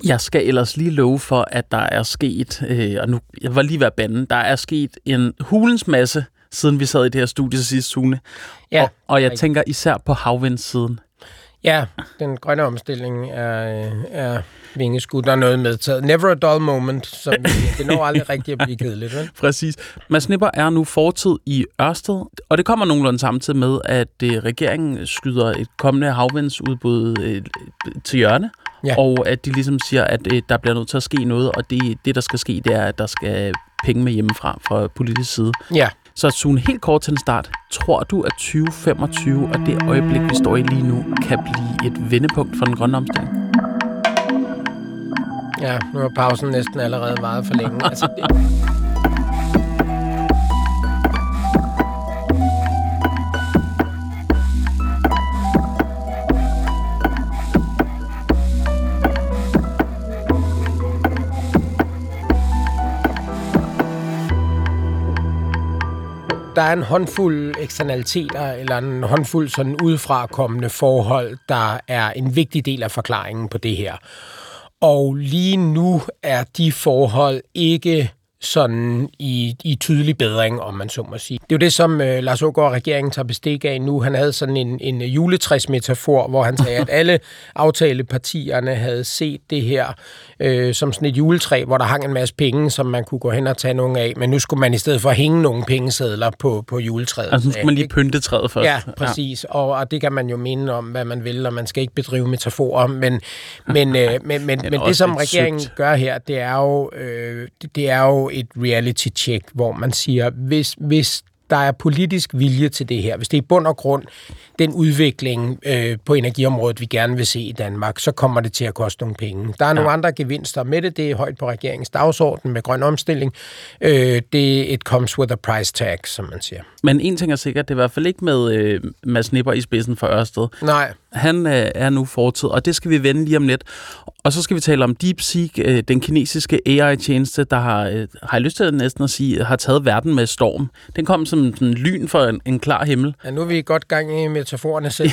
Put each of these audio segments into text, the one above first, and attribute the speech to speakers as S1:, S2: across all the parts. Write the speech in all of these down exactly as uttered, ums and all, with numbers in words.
S1: Jeg skal ellers lige love for, at der er sket, øh, og nu jeg var lige ved at bande, der er sket en hulens masse, siden vi sad i det her studie sidste Sune.
S2: Ja,
S1: og, og jeg tænker især på havvindssiden.
S2: Ja, den grønne omstilling er, er vingeskud, der er noget medtaget. Never a dull moment, så det når aldrig rigtig at blive kedeligt. Vel?
S1: Præcis. Mads Nipper er nu fortid i Ørsted, og det kommer nogenlunde samtidig med, at øh, regeringen skyder et kommende havvindsudbud øh, til hjørne, ja. Og at de ligesom siger, at øh, der bliver nødt til at ske noget, og det, det der skal ske, det er, at der skal penge med hjemmefra fra politisk side.
S2: Ja.
S1: Så Sune, helt kort til en start. Tror du, at tyve femogtyve og det øjeblik, vi står i lige nu, kan blive et vendepunkt for den grønne omstilling?
S2: Ja, nu har pausen næsten allerede varet for længe. Altså, det... Der er en håndfuld eksternaliteter, eller en håndfuld sådan udefrakommende forhold, der er en vigtig del af forklaringen på det her. Og lige nu er de forhold ikke sådan i, i tydelig bedring, om man så må sige. Det er jo det, som øh, Lars Aagaard og regeringen tager bestik af nu. Han havde sådan en, en juletræsmetafor, hvor han sagde, at alle aftalepartierne havde set det her øh, som sådan et juletræ, hvor der hang en masse penge, som man kunne gå hen og tage nogle af. Men nu skulle man i stedet for hænge nogle pengesedler på, på juletræet.
S1: Altså nu skulle man lige pynte træet først.
S2: Ja, præcis. Ja. Og, og det kan man jo mene om, hvad man vil, og man skal ikke bedrive metaforer. Men, men, øh, men, men, men det, som regeringen sygt. gør her, det er jo, øh, det, det er jo et reality check, hvor man siger, hvis, hvis der er politisk vilje til det her, hvis det er i bund og grund den udvikling øh, på energiområdet, vi gerne vil se i Danmark, så kommer det til at koste nogle penge. Der er ja. nogle andre gevinster med det. Det er højt på regeringens dagsorden med grøn omstilling. Øh, det it comes with a price tag, som man siger.
S1: Men en ting er sikkert, det er i hvert fald ikke med øh, Mads Nipper i spidsen for Ørsted.
S2: Nej.
S1: Han øh, er nu fortid, og det skal vi vende lige om lidt. Og så skal vi tale om DeepSeek, øh, den kinesiske A I-tjeneste, der har, øh, har jeg lyst til næsten at sige, har taget verden med storm. Den kom som sådan lyn for en, en klar himmel.
S2: Ja, nu er vi godt gang i metaforerne selv.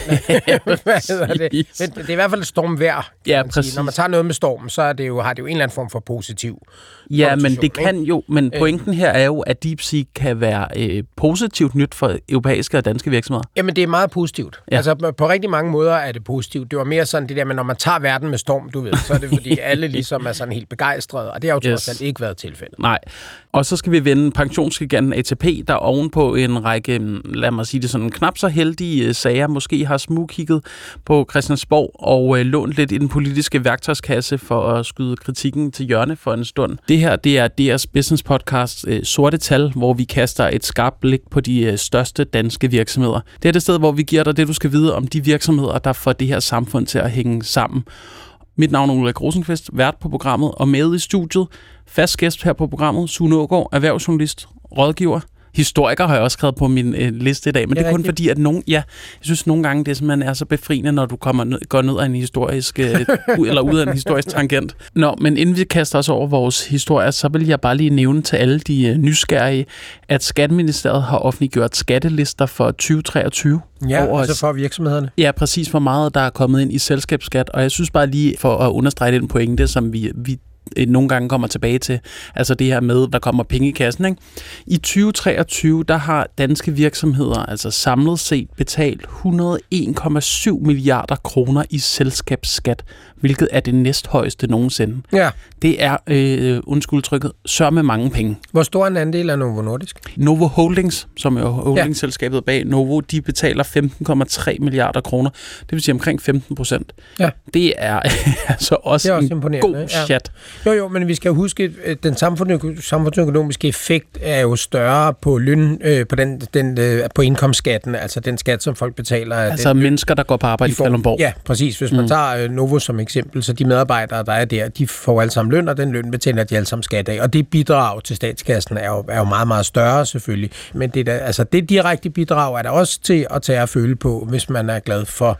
S2: Hvad det? Men det er i hvert fald et stormvejr.
S1: Ja, præcis.
S2: Når man tager noget med storm, så er det jo, har det jo en eller anden form for positiv.
S1: Ja, men det kan jo, men pointen her er jo, at DeepSeek kan være øh, positivt nyt for europæiske og danske virksomheder.
S2: Jamen, det er meget positivt. Ja. Altså, på rigtig mange måder er det positivt. Det var mere sådan det der, men når man tager verden med storm, du ved, så er det fordi alle ligesom er sådan helt begejstrede, og det har jo trods alt ikke været tilfældet.
S1: Nej. Og så skal vi vende pensionsgiganten A T P, der ovenpå en række, lad mig sige det sådan, knap så heldige sager, måske har smugkigget på Christiansborg og øh, lånt lidt i den politiske værktøjskasse for at skyde kritikken til hjørne for en stund. Det her, det er D R's business podcast øh, Sorte Tal, hvor vi kaster et skarpt blik på de øh, største danske virksomheder. Det er det sted, hvor vi giver dig det, du skal vide om de virksomheder, der får det her samfund til at hænge sammen. Mit navn er Ulrik Rosenqvist, vært på programmet, og med i studiet, fast gæst her på programmet, Sune Aagaard, erhvervsjournalist, rådgiver, historiker har jeg også skrevet på min øh, liste i dag, men det er, det er kun fordi, at nogen, ja, jeg synes nogle gange, det simpelthen er så befriende, når du kommer ned, går ned af en historisk, øh, eller ud af en historisk tangent. Nå, men inden vi kaster os over vores historie, så vil jeg bare lige nævne til alle de øh, nysgerrige, at Skatteministeriet har offentliggjort skattelister for tyve treogtyve.
S2: Ja, over, altså for virksomhederne.
S1: Ja, præcis, hvor meget der er kommet ind i selskabsskat, og jeg synes bare lige, for at understrege den pointe, som vi, vi nogle gange kommer tilbage til, altså det her med, der kommer penge i kassen, ikke? I tyve treogtyve, der har danske virksomheder altså samlet set betalt et hundrede og en komma syv milliarder kroner i selskabsskat, hvilket er det næsthøjeste nogensinde.
S2: Ja.
S1: Det er, øh, undskyld trykket, sørme mange penge.
S2: Hvor stor en andel er Novo Nordisk?
S1: Novo Holdings, som er holdingselskabet bag Novo, de betaler femten komma tre milliarder kroner. Det vil sige omkring femten procent.
S2: Ja.
S1: Det er altså også,
S2: det er også
S1: en god chat.
S2: Ja. Jo, jo, men vi skal huske, at den samfundsøkonomiske effekt er jo større på løn, øh, på, den, den, øh, på indkomstskatten, altså den skat, som folk betaler.
S1: Altså
S2: den,
S1: mennesker, der går på arbejde i Kalundborg.
S2: Ja, præcis. Hvis man mm. tager øh, Novo som eksempel, så de medarbejdere, der er der, de får alle sammen løn, og den løn betaler de alle sammen skat af. Og det bidrag til statskassen er jo, er jo meget, meget større selvfølgelig. Men det, der, altså, det direkte bidrag er der også til at tage at føle på, hvis man er glad for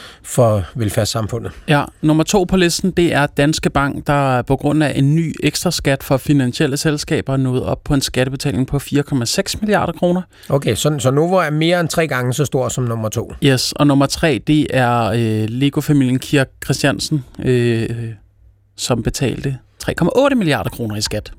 S2: for velfærdssamfundet.
S1: Ja, nummer to på listen, det er Danske Bank, der på grund af en ny ekstra skat for finansielle selskaber nåede op på en skattebetaling på fire komma seks milliarder kroner.
S2: Okay, så, så Novo er mere end tre gange så stor som nummer to.
S1: Yes, og nummer tre, det er øh, Lego-familien Kirk Christiansen, øh, som betalte tre komma otte milliarder kroner i skat.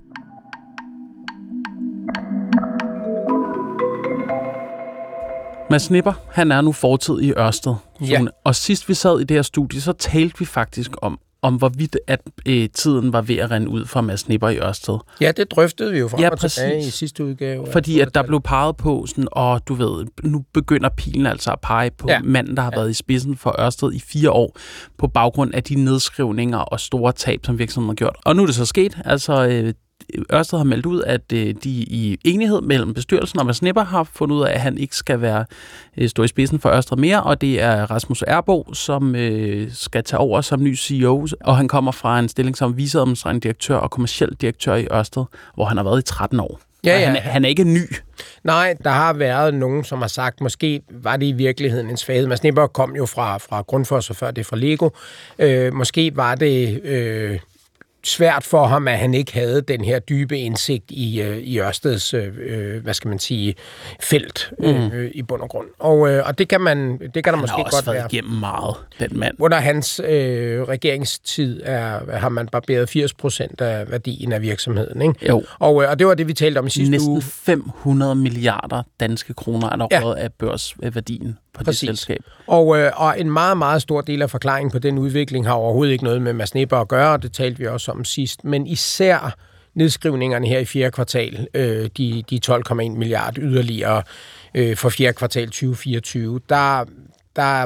S1: Mads Nipper, han er nu fortid i Ørsted.
S2: Ja.
S1: Og sidst vi sad i det her studie, så talte vi faktisk om, om hvorvidt at øh, tiden var ved at rende ud fra Mads Nipper i Ørsted.
S2: Ja, det drøftede vi jo frem
S1: ja,
S2: og tilbage i sidste udgave.
S1: Fordi at der blev peget på sådan, åh, du ved, nu begynder pilen altså at pege på ja. manden, der har ja. været i spidsen for Ørsted i fire år, på baggrund af de nedskrivninger og store tab, som virksomheden har gjort. Og nu er det så sket, altså... Øh, Ørsted har meldt ud, at de i enighed mellem bestyrelsen og Mads Nipper har fundet ud af, at han ikke skal være stå i spidsen for Ørsted mere, og det er Rasmus Erbo, som øh, skal tage over som ny C E O, og han kommer fra en stilling som viceadministrerende direktør og kommerciel direktør i Ørsted, hvor han har været i tretten år. Ja, ja. Han, han er ikke ny.
S2: Nej, der har været nogen, som har sagt, måske var det i virkeligheden en svaghed. Mads Nipper kom jo fra, fra Grundfos, og før det fra Lego. Øh, måske var det... Øh svært for ham, at han ikke havde den her dybe indsigt i, øh, i Ørsteds, øh, hvad skal man sige, felt øh, mm. i bund og grund. Og, øh, og det kan man, det kan der måske godt være. Han har også
S1: været igennem meget, den mand.
S2: Under hans øh, regeringstid er, har man barberet firs procent af værdien af virksomheden, ikke?
S1: Jo.
S2: Og, øh, og det var det, vi talte om i sidste
S1: Næsten
S2: uge.
S1: Næsten fem hundrede milliarder danske kroner er der ja. råd af børsværdien på Præcis. det selskab.
S2: Og, øh, og en meget, meget stor del af forklaringen på den udvikling har overhovedet ikke noget med Mads Nipper at gøre, og det talte vi også om sidst, men især nedskrivningerne her i fjerde kvartal, øh, de, de tolv komma en milliard yderligere øh, for fjerde kvartal tyve fireogtyve, der, der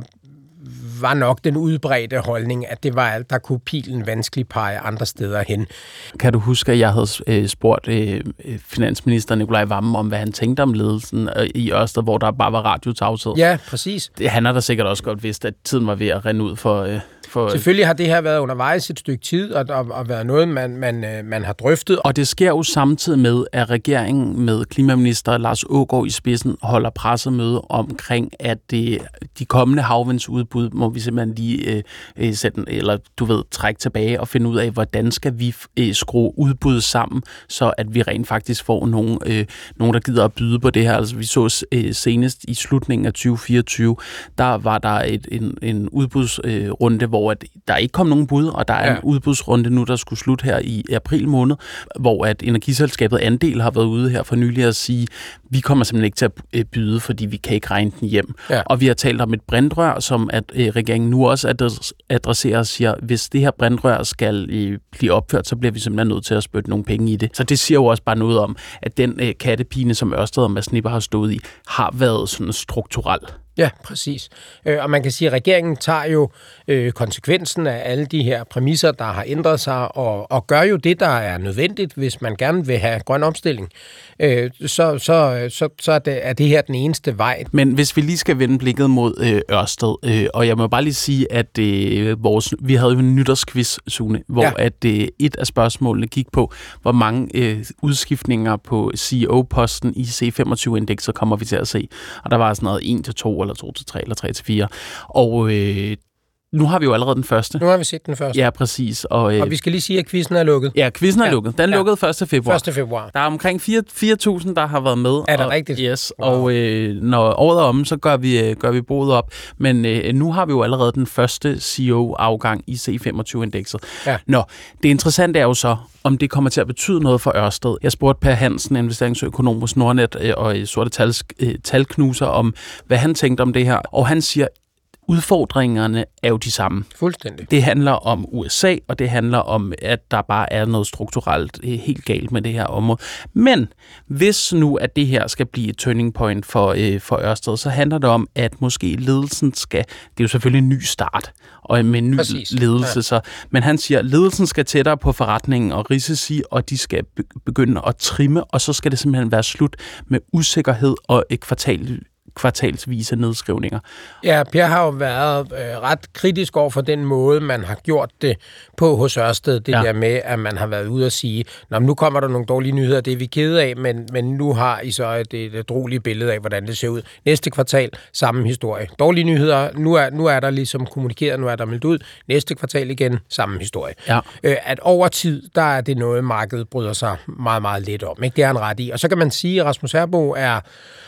S2: var nok den udbredte holdning, at det var alt, der kunne pilen vanskeligt pege andre steder hen.
S1: Kan du huske, at jeg havde øh, spurgt øh, finansminister Nikolaj Wammen om, hvad han tænkte om ledelsen øh, i Ørsted, hvor der bare var radiotavshed?
S2: Ja, præcis.
S1: Det, han har da sikkert også godt vidst, at tiden var ved at rende ud for... Øh, for
S2: Selvfølgelig har det her været undervejs et stykke tid, og, og, og været noget, man, man, man har drøftet.
S1: Og det sker jo samtidig med, at regeringen med klimaminister Lars Aagaard i spidsen holder pressemøde omkring, at det, de kommende havvindsudbud må vi simpelthen lige øh, sætte, eller du ved, trække tilbage og finde ud af, hvordan skal vi øh, skrue udbuddet sammen, så at vi rent faktisk får nogen, øh, nogen der gider at byde på det her. Altså vi så øh, senest i slutningen af tyve fireogtyve, der var der et, en, en udbudsrunde, øh, hvor at der ikke kom nogen bud, og der er ja. en udbudsrunde nu, der skulle slutte her i april måned, hvor at energiselskabet Andel har været ude her for nylig at sige, vi kommer simpelthen ikke til at byde, fordi vi kan ikke regne den hjem. Ja. Og vi har talt om et brintrør, som at øh, regeringen nu også adresserer og siger, hvis det her brintrør skal øh, blive opført, så bliver vi simpelthen nødt til at spytte nogle penge i det. Så det siger jo også bare noget om, at den øh, kattepine, som Ørsted og Mads Nipper har stået i, har været sådan strukturel.
S2: Ja, præcis. Øh, og man kan sige, at regeringen tager jo øh, konsekvensen af alle de her præmisser, der har ændret sig, og, og gør jo det, der er nødvendigt, hvis man gerne vil have grøn omstilling. Øh, så så, så, så er, det, er det her den eneste vej.
S1: Men hvis vi lige skal vende blikket mod øh, Ørsted, øh, og jeg må bare lige sige, at øh, vores, vi havde jo en nytårsquiz, Sune, hvor ja. at øh, et af spørgsmålene gik på, hvor mange øh, udskiftninger på C E O-posten i C femogtyve-indekset kommer vi til at se. Og der var sådan noget en til to eller to til tre, eller tre til fire. Og øh, nu har vi jo allerede den første.
S2: Nu har vi set den første.
S1: Ja, præcis. Og, øh,
S2: og vi skal lige sige, at quizzen er lukket.
S1: Ja, quizzen er ja. lukket. Den
S2: ja.
S1: lukkede første februar.
S2: første februar.
S1: Der er omkring fire tusind, der har været med.
S2: Er det
S1: og,
S2: rigtigt?
S1: Yes, wow. Og øh, når året er omme, så gør vi, gør vi boet op. Men øh, nu har vi jo allerede den første C E O-afgang i C femogtyve-indekset. Ja. Nå, det interessante er jo så, om det kommer til at betyde noget for Ørsted. Jeg spurgte Per Hansen, investeringsøkonom hos Nordnet øh, og Sorte Tals, øh, Talknuser, om hvad han tænkte om det her. Og han siger, udfordringerne er jo de samme.
S2: Fuldstændig.
S1: Det handler om U S A, og det handler om, at der bare er noget strukturelt helt galt med det her område. Men hvis nu, at det her skal blive et turning point for, øh, for Ørsted, så handler det om, at måske ledelsen skal, det er jo selvfølgelig en ny start, og med en ny Præcis. ledelse. Ja. Så, men han siger, at ledelsen skal tættere på forretningen og risici, og de skal begynde at trimme, og så skal det simpelthen være slut med usikkerhed og et kvartal kvartalsvise nedskrivninger.
S2: Ja, Per har jo været øh, ret kritisk over for den måde, man har gjort det på hos Ørsted. Det ja. der med, at man har været ude og sige, nå, nu kommer der nogle dårlige nyheder, det er vi kede af, men, men nu har I så et, et droligt billede af, hvordan det ser ud. Næste kvartal, samme historie. Dårlige nyheder, nu er, nu er der ligesom kommunikeret, nu er der meldt ud. Næste kvartal igen, samme historie. Ja. Øh, at over tid, der er det noget, markedet bryder sig meget, meget lidt om. Ikke? Det er han ret i. Og så kan man sige, at Rasmus Erbo er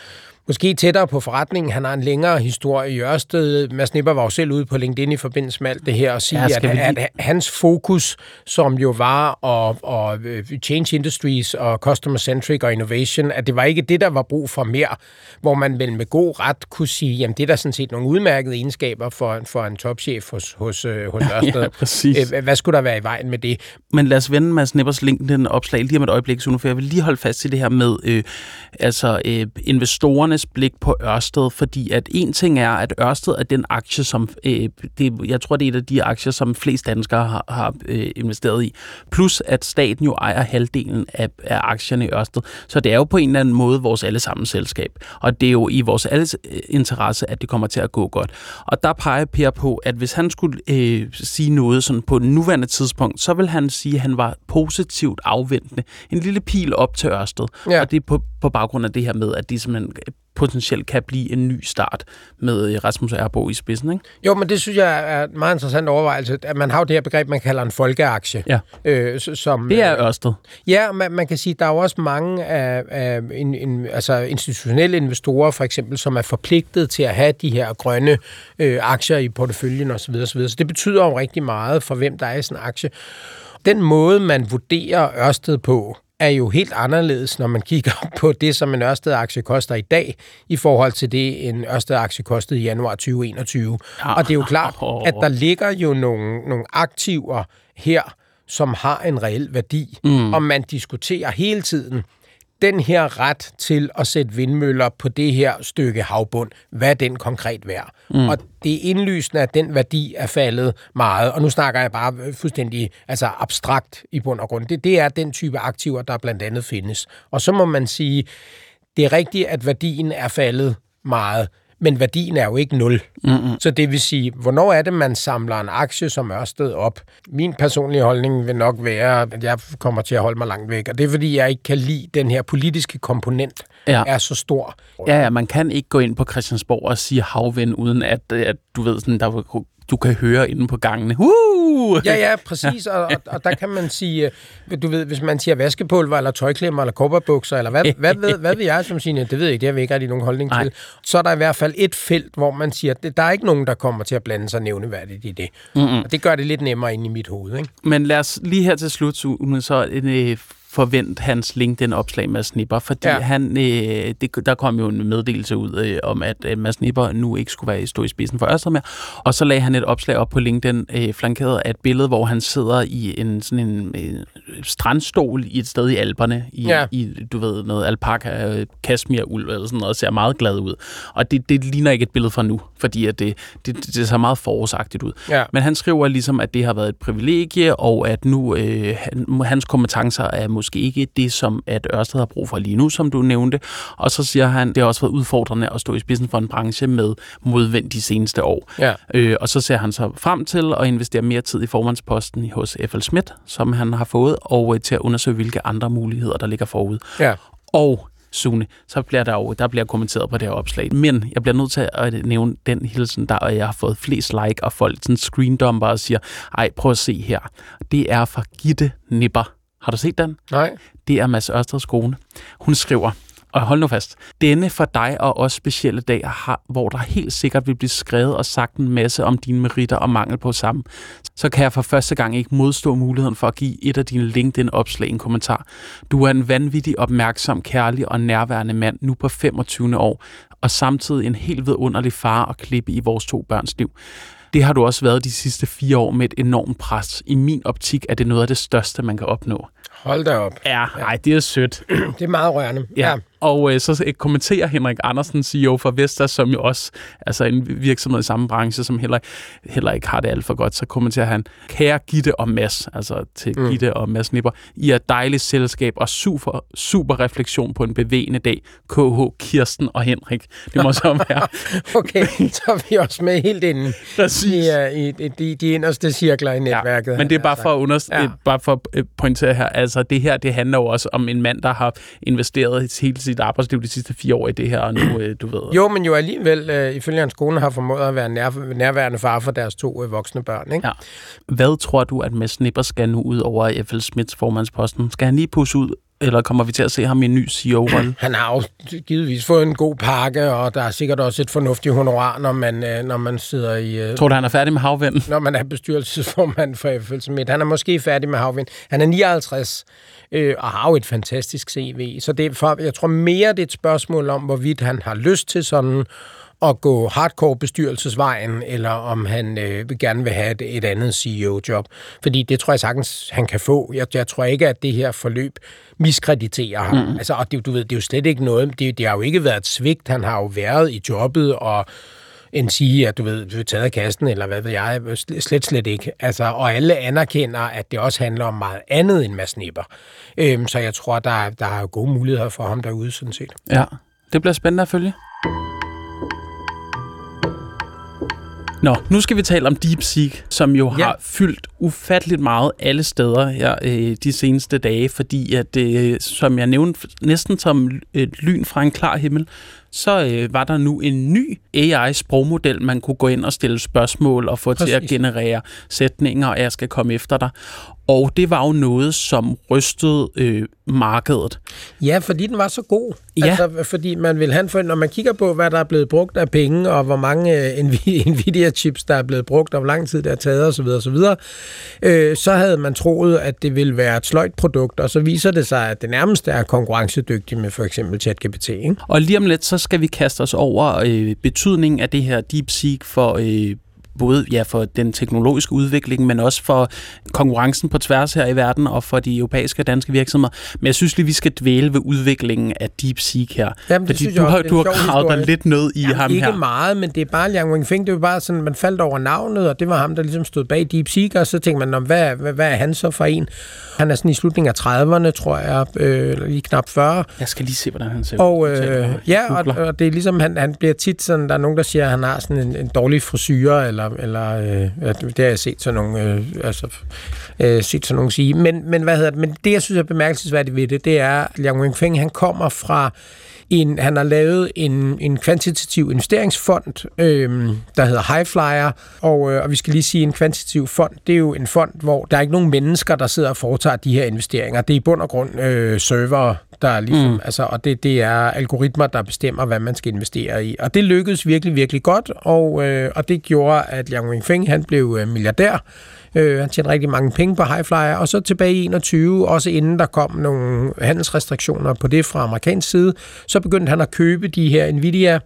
S2: Måske tættere på forretningen. Han har en længere historie i Ørsted. Mads Nipper var jo selv ude på LinkedIn i forbindelse med alt det her og sige, ja, at, at hans fokus, som jo var at, at change industries og customer centric og innovation, at det var ikke det, der var brug for mere, hvor man vel med god ret kunne sige, jamen det er da sådan set nogle udmærkede egenskaber for, for en topchef hos, hos, hos Ørsted. Ja, præcis. Hvad skulle der være i vejen med det?
S1: Men lad os vende Mads Nippers LinkedIn-opslag lige om et øjeblik, Sune, for jeg vil lige holde fast i det her med øh, altså øh, investorernes blik på Ørsted, fordi at en ting er, at Ørsted er den aktie, som øh, det, jeg tror, det er et af de aktier, som flest danskere har, har øh, investeret i, plus at staten jo ejer halvdelen af, af aktierne i Ørsted, så det er jo på en eller anden måde vores allesammens selskab, og det er jo i vores alles interesse, at det kommer til at gå godt. Og der peger Per på, at hvis han skulle øh, sige noget sådan på den nuværende tidspunkt, så vil han sige, at han var positivt afventende. En lille pil op til Ørsted. Ja. Og det er på, på baggrund af det her med, at de simpelthen potentielt kan blive en ny start med Rasmus Erbo i spidsen, ikke?
S2: Jo, men det synes jeg er en meget interessant overvejelse, at man har jo det her begreb, man kalder en folkeaktie.
S1: Ja.
S2: Øh, som,
S1: det er Ørsted.
S2: Ja, man, man kan sige, der er jo også mange af, af en, en, altså institutionelle investorer, for eksempel, som er forpligtet til at have de her grønne øh, aktier i porteføljen osv. osv. Så det betyder jo rigtig meget for, hvem der er i sådan en aktie. Den måde, man vurderer Ørsted på, er jo helt anderledes, når man kigger på det, som en Ørsted-aktie koster i dag, i forhold til det, en Ørsted-aktie kostede i januar tyve enogtyve. Ja. Og det er jo klart, at der ligger jo nogle, nogle aktiver her, som har en reel værdi, mm. og man diskuterer hele tiden den her ret til at sætte vindmøller på det her stykke havbund, hvad er den konkret værd? Mm. Og det er indlysende, at den værdi er faldet meget, og nu snakker jeg bare fuldstændig altså abstrakt i bund og grund. Det, det er den type aktiver, der blandt andet findes. Og så må man sige, det er rigtigt, at værdien er faldet meget, men værdien er jo ikke nul. Mm-hmm. Så det vil sige, hvornår er det, man samler en aktie som Ørsted op? Min personlige holdning vil nok være, at jeg kommer til at holde mig langt væk, og det er, fordi jeg ikke kan lide den her politiske komponent, ja. er så stor.
S1: Ja, ja, man kan ikke gå ind på Christiansborg og sige havvind, uden at, at du ved, sådan, der du kan høre inde på gangene. Uh!
S2: Ja, ja, præcis. Og, og, og der kan man sige, du ved, hvis man siger vaskepulver, eller tøjklemmer, eller kobberbukser, eller hvad, hvad, ved, hvad ved jeg som siger, det ved jeg ikke, det har vi ikke rigtig nogen holdning til. Nej. Så er der i hvert fald et felt, hvor man siger, at der er ikke nogen, der kommer til at blande sig nævneværdigt i det. Mm-hmm. Og det gør det lidt nemmere inde i mit hoved, ikke?
S1: Men lad os lige her til slut, så en forvent hans LinkedIn-opslag Mads Nipper, fordi ja. han, øh, det, der kom jo en meddelelse ud øh, om, at øh, Mads Nipper nu ikke skulle være stå i spidsen for Ørsted mere, og så lagde han et opslag op på LinkedIn, øh, flankeret af et billede, hvor han sidder i en sådan en øh, strandstol i et sted i Alperne, i, ja. i du ved, noget alpaka, øh, kashmir-uld eller sådan noget, og ser meget glad ud. Og det, det ligner ikke et billede fra nu, fordi at det, det, det ser meget forårsagtigt ud. Ja. Men han skriver ligesom, at det har været et privilegie, og at nu øh, han, hans kompetencer er måske ikke det, som at Ørsted har brug for lige nu, som du nævnte. Og så siger han, det har også været udfordrende at stå i spidsen for en branche med modvind de seneste år. Ja. Øh, og så ser han så frem til at investere mere tid i formandsposten hos F L Schmidt, som han har fået, og øh, til at undersøge, hvilke andre muligheder, der ligger forud. Ja. Og Sune, så bliver der jo, der bliver kommenteret på det her opslag. Men jeg bliver nødt til at nævne den hilsen, der jeg har fået flest like, og folk sådan screendumper og siger, ej, prøv at se her. Det er fra Gitte Nipper. Har du set den?
S2: Nej.
S1: Det er Mads Ørsteds kone. Hun skriver, og hold nu fast, denne for dig og os specielle dag, har, hvor der helt sikkert vil blive skrevet og sagt en masse om dine meritter og mangel på sammen, så kan jeg for første gang ikke modstå muligheden for at give et af dine LinkedIn-opslag en kommentar. Du er en vanvittig, opmærksom, kærlig og nærværende mand, nu på femogtyvende år, og samtidig en helt vidunderlig far og klippe i vores to børns liv. Det har du også været de sidste fire år med et enormt pres. I min optik er det noget af det største, man kan opnå.
S2: Hold da op.
S1: Ja, nej, det er sødt.
S2: Det er meget rørende.
S1: Ja. Ja. Og øh, så kommenterer Henrik Andersen, C E O for Vestas, som jo også altså en virksomhed i samme branche, som heller, heller ikke har det alt for godt, så kommenterer han, kære Gitte og Mads, altså til mm. Gitte og Mads Nipper, I er dejligt selskab og super, super refleksion på en bevægende dag. K H, Kirsten og Henrik. Det må så være.
S2: Okay, så er vi også med helt inden i, i, i de, de inderste cirkler i netværket.
S1: Ja, men det er bare for at, underst- ja. bare for at pointere her, altså det her, det handler jo også om en mand, der har investeret hele sit arbejdsliv de sidste fire år i det her, og nu, øh, du ved...
S2: Jo, men jo alligevel, øh, ifølge hans kone, har formået at være nær, nærværende far for deres to øh, voksne børn, ikke?
S1: Ja. Hvad tror du, at Mads Nipper skal nu ud over F L Schmidts formandsposten? Skal han lige pusse ud eller kommer vi til at se ham i en ny C E O-rolle?
S2: Han har jo givetvis fået en god pakke, og der er sikkert også et fornuftigt honorar, når man, når man sidder i...
S1: Tror du, han er færdig med havvind?
S2: Når man er bestyrelsesformand for F L. Han er måske færdig med havvind. Han er nioghalvtreds øh, og har jo et fantastisk C V. Så det er for, jeg tror mere, det er et spørgsmål om, hvorvidt han har lyst til sådan at gå hardcore bestyrelsesvejen, eller om han øh, gerne vil have et, et andet C E O-job. Fordi det tror jeg sagtens, han kan få. Jeg, jeg tror ikke, at det her forløb miskrediterer ham. Mm. Altså, og det, du ved, det er jo slet ikke noget. Det, det har jo ikke været et svigt. Han har jo været i jobbet, og end sige, at du ved, du er taget af kassen, eller hvad ved jeg, slet, slet ikke. Altså, og alle anerkender, at det også handler om meget andet end Mads Nipper. Øhm, så jeg tror, der, der er gode muligheder for ham derude, sådan set.
S1: Ja, det bliver spændende at følge. Nå, nu skal vi tale om DeepSeek, som jo har ja. fyldt ufatteligt meget alle steder her øh, de seneste dage, fordi at, øh, som jeg nævnte, næsten som et lyn fra en klar himmel, så øh, var der nu en ny A I-sprogmodel, man kunne gå ind og stille spørgsmål og få Præcis. til at generere sætninger, og jeg skal komme efter dig. Og det var jo noget, som rystede øh, markedet.
S2: Ja, fordi den var så god.
S1: Ja.
S2: Altså, fordi man vil have, når man kigger på, hvad der er blevet brugt af penge, og hvor mange øh, Nvidia-chips, der er blevet brugt, og hvor lang tid det har taget, osv., osv., øh, så havde man troet, at det ville være et sløjt produkt, og så viser det sig, at det nærmest er konkurrencedygtigt med for eksempel ChatGPT. Ikke?
S1: Og lige om lidt, så skal vi kaste os over øh, betydningen af det her DeepSeek for... Øh, både ja, for den teknologiske udvikling, men også for konkurrencen på tværs her i verden, og for de europæiske og danske virksomheder. Men jeg synes lige, vi skal dvæle ved udviklingen af DeepSeek her.
S2: Jamen,
S1: fordi du har, du har gravet dig lidt ned i
S2: Jamen,
S1: ham
S2: ikke
S1: her.
S2: Ikke meget, men det er bare Liang Wenfeng. Det var bare sådan, man faldt over navnet, og det var ham, der ligesom stod bag DeepSeek, og så tænkte man, hvad, hvad, hvad er han så for en? Han er sådan i slutningen af trediverne, tror jeg, øh, lige knap fyrre.
S1: Jeg skal lige se, hvordan han ser ud.
S2: Og, øh, ja, og, og det er ligesom, han, han bliver tit sådan, der er nogen, der siger, at han har sådan en, en dårlig frisyre, eller, eller øh, det har jeg set sådan nogle, øh, altså, øh, set sådan nogle sige. Men, men hvad hedder det? Men det, jeg synes er bemærkelsesværdigt ved det, det er, at Liang Wenfeng, han kommer fra En, han har lavet en, en kvantitativ investeringsfond, øh, der hedder Highflyer, og, øh, og vi skal lige sige, en kvantitativ fond, det er jo en fond, hvor der er ikke nogen mennesker, der sidder og foretager de her investeringer. Det er i bund og grund øh, servere, der er ligesom, mm. altså, og det, det er algoritmer, der bestemmer, hvad man skal investere i. Og det lykkedes virkelig, virkelig godt, og, øh, og det gjorde, at Liang Wenfeng, han blev øh, milliardær. Øh, han tjente rigtig mange penge på Highflyer, og så tilbage i enogtyve, også inden der kom nogle handelsrestriktioner på det fra amerikansk side, så begyndte han at købe de her Nvidia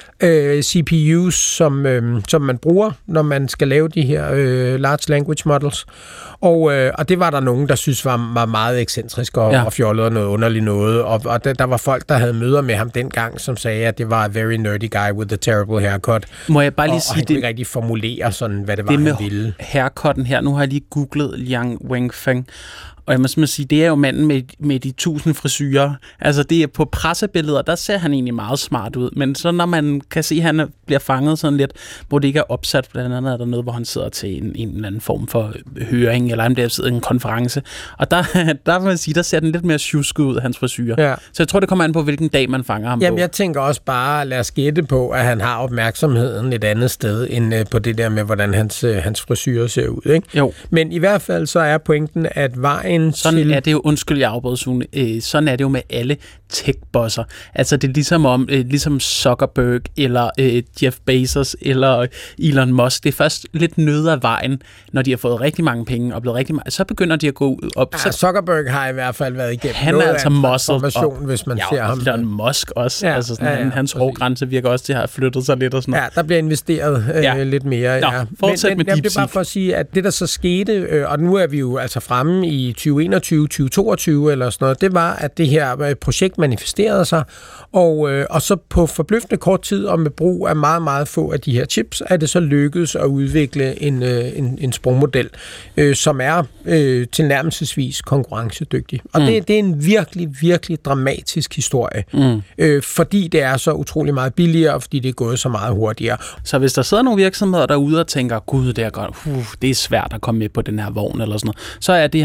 S2: øh, C P U's, som, øh, som man bruger, når man skal lave de her øh, large language models. Og, øh, og det var der nogen, der synes var, var meget ekscentrisk og, ja. og fjollet og noget underligt noget. Og, og der, der var folk, der havde møder med ham dengang, som sagde, at det var a very nerdy guy with a terrible haircut.
S1: Må jeg bare lige
S2: og,
S1: sige
S2: og han
S1: det?
S2: kunne ikke rigtig formulere sådan, hvad det var,
S1: det med
S2: han ville.
S1: Haircutten her, nu har jeg lige googlet Liang Wenfeng, og jeg må simpelthen sige, det er jo manden med, med de tusind frisyrer. Altså det er på pressebilleder, der ser han egentlig meget smart ud, men så når man kan se, at han bliver fanget sådan lidt, hvor det ikke er opsat, blandt andet er der noget, hvor han sidder til en, en eller anden form for høring, eller om der sidder en konference, og der, der vil man sige, der ser den lidt mere tjusket ud, hans frisyrer. Ja. Så jeg tror, det kommer an på, hvilken dag man fanger ham.
S2: Jamen,
S1: på.
S2: Jeg tænker også bare, lad os gætte på, at han har opmærksomheden et andet sted, end på det der med, hvordan hans, hans frisyrer ser ud. Ikke?
S1: Jo.
S2: Men i hvert fald så er pointen, at vejen
S1: sådan
S2: til...
S1: er det jo, undskyld, jeg afbrød, Sune, øh, sådan er det jo med alle tech-bosser. Altså, det er ligesom om, øh, ligesom Zuckerberg, eller øh, Jeff Bezos, eller Elon Musk. Det er først lidt nød af vejen, når de har fået rigtig mange penge, og blevet rigtig mange, så begynder de at gå op.
S2: Ja, Zuckerberg har i hvert fald været igennem
S1: han er altså
S2: transformation, hvis man
S1: ja,
S2: ser ham.
S1: Elon Musk også.
S2: Ja,
S1: altså, sådan,
S2: ja, ja,
S1: hans hårgrænse virker også til at have flyttet sig lidt og sådan noget.
S2: Ja, der bliver investeret øh, ja. lidt mere.
S1: Nå,
S2: ja.
S1: fortsæt
S2: men,
S1: med
S2: men,
S1: DeepSeek.
S2: Det er bare for at sige, at det, der så skete, øh, og nu er vi jo altså fremme i tyve enogtyve, tyve toogtyve eller sådan noget, det var, at det her projekt manifesterede sig, og, øh, og så på forbløffende kort tid, og med brug af meget, meget få af de her chips, er det så lykkedes at udvikle en, øh, en, en sprogmodel, øh, som er øh, tilnærmelsesvis konkurrencedygtig. Og mm. det, det er en virkelig, virkelig dramatisk historie, mm. øh, fordi det er så utrolig meget billigere, og fordi det er gået så meget hurtigere.
S1: Så hvis der sidder nogle virksomheder derude og tænker, gud, det er godt, uh, det er svært at komme med på den her vogn, eller sådan noget, så er det her måske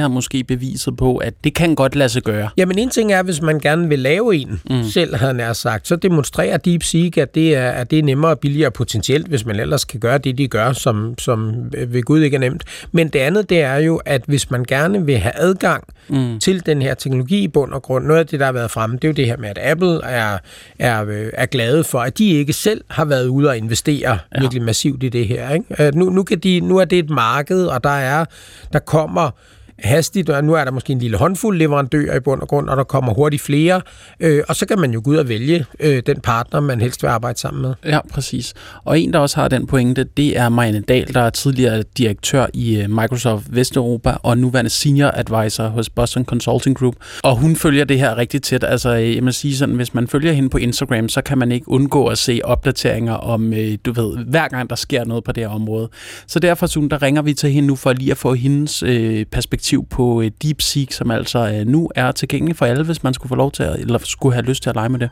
S1: beviset på, at det kan godt lade sig gøre.
S2: Jamen en ting er, hvis man gerne vil lave en mm. selv, havde jeg sagt, så demonstrerer DeepSeek, at det er, at det er nemmere og billigere potentielt, hvis man ellers kan gøre det, de gør, som, som ved Gud ikke er nemt. Men det andet, det er jo, at hvis man gerne vil have adgang mm. til den her teknologi i bund og grund, noget af det, der har været fremme, det er jo det her med, at Apple er, er, er glade for, at de ikke selv har været ude og investere ja. virkelig massivt i det her. Ikke? Nu, nu, kan de, nu er det et marked, og der er der kommer hastigt, og nu er der måske en lille håndfuld leverandører i bund og grund, og der kommer hurtigt flere, øh, og så kan man jo gå ud og vælge øh, den partner, man helst vil arbejde sammen med.
S1: Ja, præcis. Og en, der også har den pointe, det er Marianne Dahl, der er tidligere direktør i Microsoft Vesteuropa, og nuværende senior advisor hos Boston Consulting Group. Og hun følger det her rigtig tæt. Altså, jeg må sige sådan, hvis man følger hende på Instagram, så kan man ikke undgå at se opdateringer om, du ved, hver gang der sker noget på det her område. Så derfor, Sune, der ringer vi til hende nu for lige at få hendes øh, perspektiv på DeepSeek, som altså nu er tilgængelig for alle, hvis man skulle få lov til at, eller skulle have lyst til at lege med det.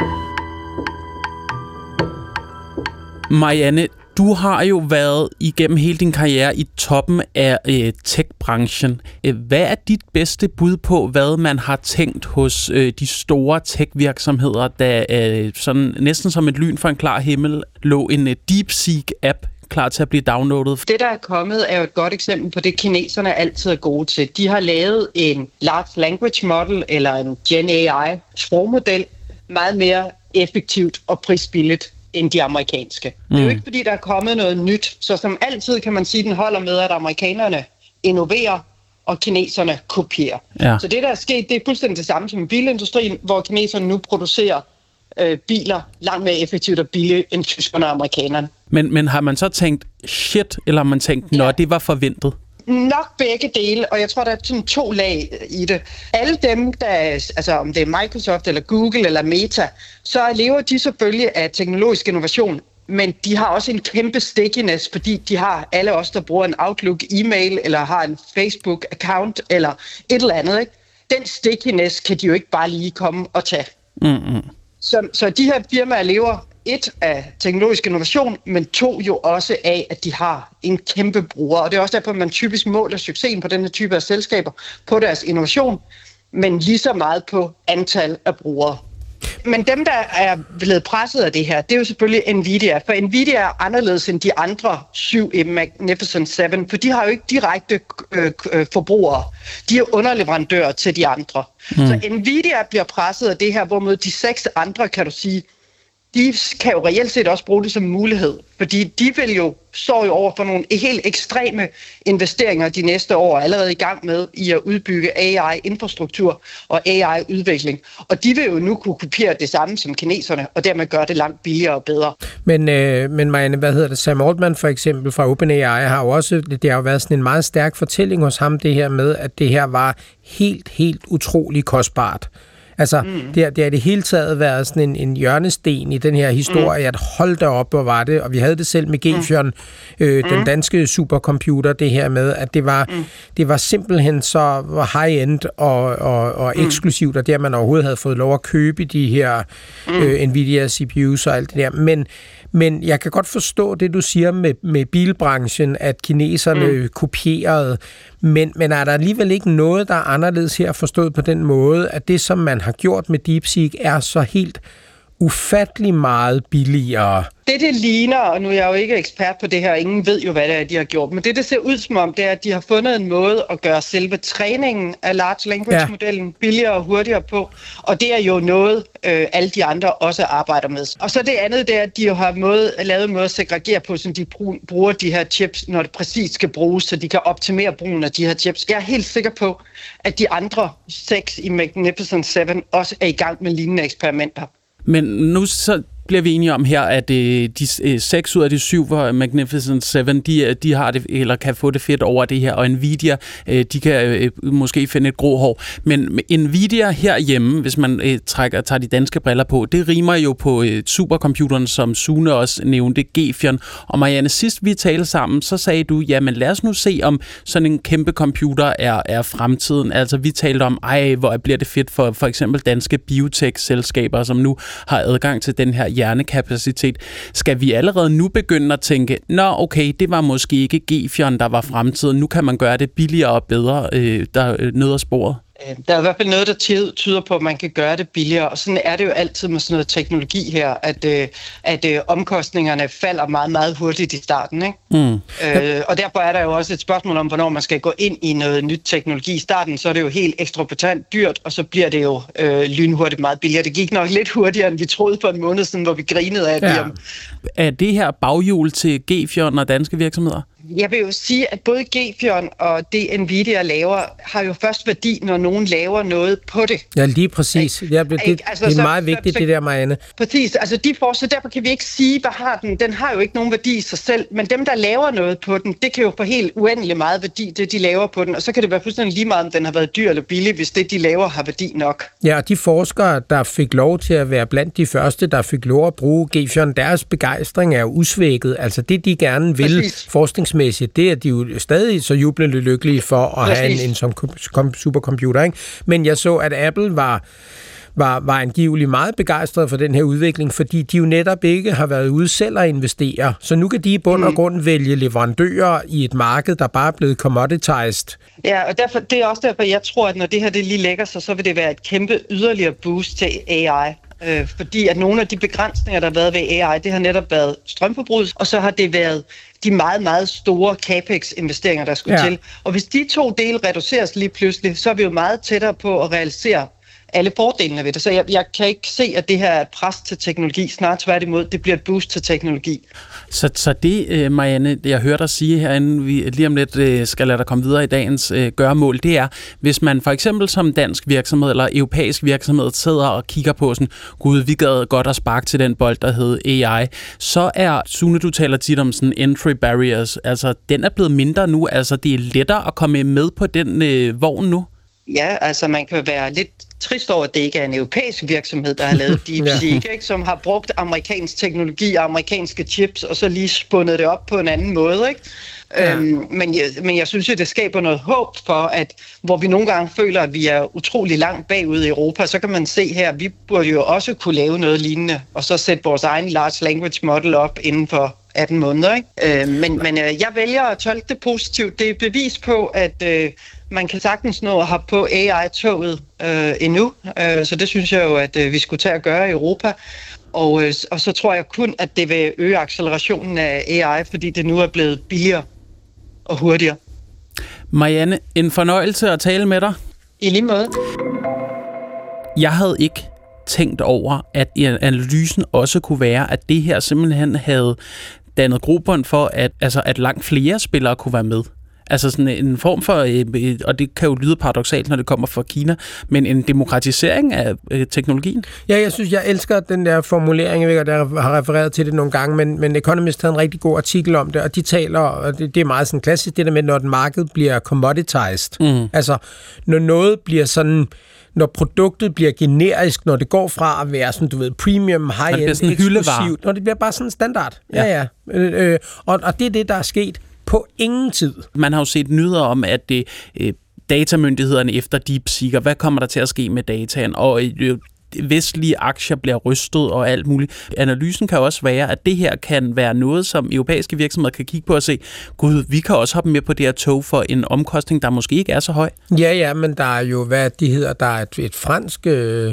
S1: Marianne, du har jo været igennem hele din karriere i toppen af øh, tech-branchen. Hvad er dit bedste bud på, hvad man har tænkt hos øh, de store tech-virksomheder, der øh, sådan næsten som et lyn fra en klar himmel lå en øh, DeepSeek-app klar til at blive downloadet?
S3: Det, der er kommet, er jo et godt eksempel på det, kineserne altid er gode til. De har lavet en large language model, eller en Gen A I sprogmodel, meget mere effektivt og prisbilligt end de amerikanske. Mm. Det er jo ikke, fordi der er kommet noget nyt. Så som altid kan man sige, at den holder med, at amerikanerne innoverer, og kineserne kopierer. Ja. Så det, der er sket, det er fuldstændig det samme som i bilindustrien, hvor kineserne nu producerer øh, biler langt mere effektivt og billigt end tyskerne og amerikanerne.
S1: Men, men har man så tænkt shit, eller har man tænkt, nå, ja. det var forventet?
S3: Nok begge dele, og jeg tror, der er sådan to lag i det. Alle dem, der, altså om det er Microsoft eller Google eller Meta, så lever de selvfølgelig af teknologisk innovation, men de har også en kæmpe stickiness, fordi de har alle os, der bruger en Outlook e-mail, eller har en Facebook-account, eller et eller andet. Ikke? Den stickiness kan de jo ikke bare lige komme og tage. Mm-hmm. Så, så de her firmaer lever et af teknologisk innovation, men to jo også af, at de har en kæmpe bruger. Og det er også derfor, at man typisk måler succesen på den her type af selskaber på deres innovation, men lige så meget på antal af brugere. Men dem, der er blevet presset af det her, det er jo selvfølgelig Nvidia. For Nvidia er anderledes end de andre syv i Magnificent Seven, for de har jo ikke direkte øh, øh, forbrugere. De er underleverandører til de andre. Mm. Så Nvidia bliver presset af det her, hvorimod de seks andre, kan du sige, de kan jo reelt set også bruge det som mulighed, fordi de vil jo stå jo over for nogle helt ekstreme investeringer de næste år, allerede i gang med i at udbygge A I-infrastruktur og A I-udvikling. Og de vil jo nu kunne kopiere det samme som kineserne, og dermed gøre det langt billigere og bedre.
S2: Men, øh, men Marianne, hvad hedder det? Sam Altman for eksempel fra OpenAI har jo også, det har jo været sådan en meget stærk fortælling hos ham, det her med, at det her var helt, helt utrolig kostbart. Altså, mm. det, har, det har det hele taget været sådan en, en hjørnesten i den her historie, mm. at hold da op, hvor var det, og vi havde det selv med Gefion, øh, mm. den danske supercomputer, det her med, at det var, mm. det var simpelthen så high-end og, og, og mm. eksklusivt, og der man overhovedet havde fået lov at købe de her mm. øh, Nvidia C P U's og alt det der. Men, men jeg kan godt forstå det, du siger med, med bilbranchen, at kineserne mm. kopierede, men, men er der alligevel ikke noget, der er anderledes her forstået på den måde, at det, som man har gjort med DeepSeek, er så helt ufattelig meget billigere?
S3: Det, det ligner, og nu er jeg jo ikke ekspert på det her, og ingen ved jo, hvad det er, de har gjort, men det, det ser ud som om, det er, at de har fundet en måde at gøre selve træningen af large language-modellen ja. billigere og hurtigere på, og det er jo noget, øh, alle de andre også arbejder med. Og så det andet, det er, at de jo har måde, lavet en måde at segregere på, så de bruger de her chips, når det præcis skal bruges, så de kan optimere brugen af de her chips. Jeg er helt sikker på, at de andre seks i Magnificent Seven også er i gang med lignende eksperimenter.
S1: Men nu så bliver vi enige om her, at øh, de øh, seks ud af de syv for Magnificent Seven, de, de har det, eller kan få det fedt over det her, og Nvidia, øh, de kan øh, måske finde et grå hår. Men Nvidia herhjemme, hvis man øh, trækker, tager de danske briller på, det rimer jo på øh, supercomputeren, som Sune også nævnte, Gefion. Og Marianne, sidst vi talte sammen, så sagde du, jamen lad os nu se, om sådan en kæmpe computer er, er fremtiden. Altså vi talte om, ej, hvor bliver det fedt for for eksempel danske biotech-selskaber, som nu har adgang til den her hjernekapacitet. Skal vi allerede nu begynde at tænke, nå okay, det var måske ikke Gefion, der var fremtiden, nu kan man gøre det billigere og bedre, øh, der øh, nøder sporet?
S3: Der er i hvert fald noget, der tyder på, at man kan gøre det billigere, og sådan er det jo altid med sådan noget teknologi her, at, øh, at øh, omkostningerne falder meget, meget hurtigt i starten, ikke? Mm. Øh, og derfor er der jo også et spørgsmål om, hvornår man skal gå ind i noget nyt teknologi. I starten så er det jo helt eksorbitant dyrt, og så bliver det jo øh, lynhurtigt meget billigere. Det gik nok lidt hurtigere, end vi troede for en måned siden, hvor vi grinede af det. Ja.
S1: Er det her baghjul til Gefion og danske virksomheder?
S3: Jeg vil jo sige, at både Gefion og det Nvidia laver, har jo først værdi, når nogen laver noget på det.
S2: Ja, lige præcis. Ja, det, det, altså, det er så, meget vigtigt, så, det der, Marianne.
S3: Præcis. Altså, de får, så derfor kan vi ikke sige, hvad har den. Den har jo ikke nogen værdi i sig selv, men dem, der laver noget på den, det kan jo få helt uendelig meget værdi, det de laver på den, og så kan det være fuldstændig lige meget, om den har været dyr eller billig, hvis det, de laver, har værdi nok.
S2: Ja, og de forskere, der fik lov til at være blandt de første, der fik lov at bruge Gefion, deres begejstring er jo usvækket. Altså, det de gerne vil præcis. Forskningsmæssigt, det er de jo stadig så jublende lykkelige for at præcis. Have en, en som kom, supercomputer, ikke? Men jeg så, at Apple var var, var angiveligt meget begejstret for den her udvikling, fordi de jo netop ikke har været ude selv at investere. Så nu kan de i bund og grund vælge leverandører i et marked, der bare er blevet commoditized.
S3: Ja, og derfor, det er også derfor, jeg tror, at når det her det lige lægger sig, så vil det være et kæmpe yderligere boost til A I. Øh, fordi at nogle af de begrænsninger, der har været ved A I, det har netop været strømforbruget, og så har det været de meget, meget store capex-investeringer, der skulle ja. Til. Og hvis de to dele reduceres lige pludselig, så er vi jo meget tættere på at realisere alle fordelene ved det. Så jeg, jeg kan ikke se, at det her er et pres til teknologi. Snart tværtimod, det bliver et boost til teknologi.
S1: Så, så det, Marianne, jeg hørte dig sige herinde, vi lige om lidt skal lade dig komme videre i dagens øh, gøremål, det er, hvis man for eksempel som dansk virksomhed eller europæisk virksomhed sidder og kigger på sådan, gud, vi gad godt at sparke til den bold, der hed A I, så er, Sune, du taler tit om sådan entry barriers, altså den er blevet mindre nu, altså det er lettere at komme med på den øh, vogn nu?
S3: Ja, altså man kan være lidt trist over, at det ikke er en europæisk virksomhed, der har lavet DeepSeek, ja. Ikke? Som har brugt amerikansk teknologi og amerikanske chips, og så lige spundet det op på en anden måde. Ikke? Ja. Øhm, men, jeg, men jeg synes jo, det skaber noget håb for, at hvor vi nogle gange føler, at vi er utrolig langt bagud i Europa, så kan man se her, at vi burde jo også kunne lave noget lignende, og så sætte vores egen large language model op inden for atten måneder. Ikke? Øh, men men øh, jeg vælger at tolke det positivt. Det er bevis på, at øh, man kan sagtens nå at have på A I-toget øh, endnu. Øh, så det synes jeg jo, at øh, vi skulle tage at gøre i Europa. Og, øh, og så tror jeg kun, at det vil øge accelerationen af A I, fordi det nu er blevet billigere og hurtigere.
S1: Marianne, en fornøjelse at tale med dig.
S3: I lige måde.
S1: Jeg havde ikke tænkt over, at analysen også kunne være, at det her simpelthen havde dannet grobund for, at, altså, at langt flere spillere kunne være med. Altså sådan en form for, og det kan jo lyde paradoksalt, når det kommer fra Kina, men en demokratisering af teknologien.
S2: Ja, jeg synes, jeg elsker den der formulering, jeg ved, der har refereret til det nogle gange, men, men Economist havde en rigtig god artikel om det, og de taler, og det, det er meget sådan klassisk, det der med, når et marked bliver commoditized. Mm. Altså, når noget bliver sådan, når produktet bliver generisk, når det går fra at være sådan, du ved, premium, high-end, eksklusivt, når det bliver bare sådan standard. Ja, ja. ja. Øh, øh, og, og det er det, der er sket på ingen tid.
S1: Man har jo set nyheder om, at det, øh, datamyndighederne efter DeepSeek, hvad kommer der til at ske med dataen, og øh, vestlige aktier bliver rystet og alt muligt. Analysen kan også være, at det her kan være noget, som europæiske virksomheder kan kigge på og se, gud, vi kan også hoppe med på det her tog for en omkostning, der måske ikke er så høj.
S2: Ja, ja, men der er jo, hvad de hedder, der er et, et fransk... Øh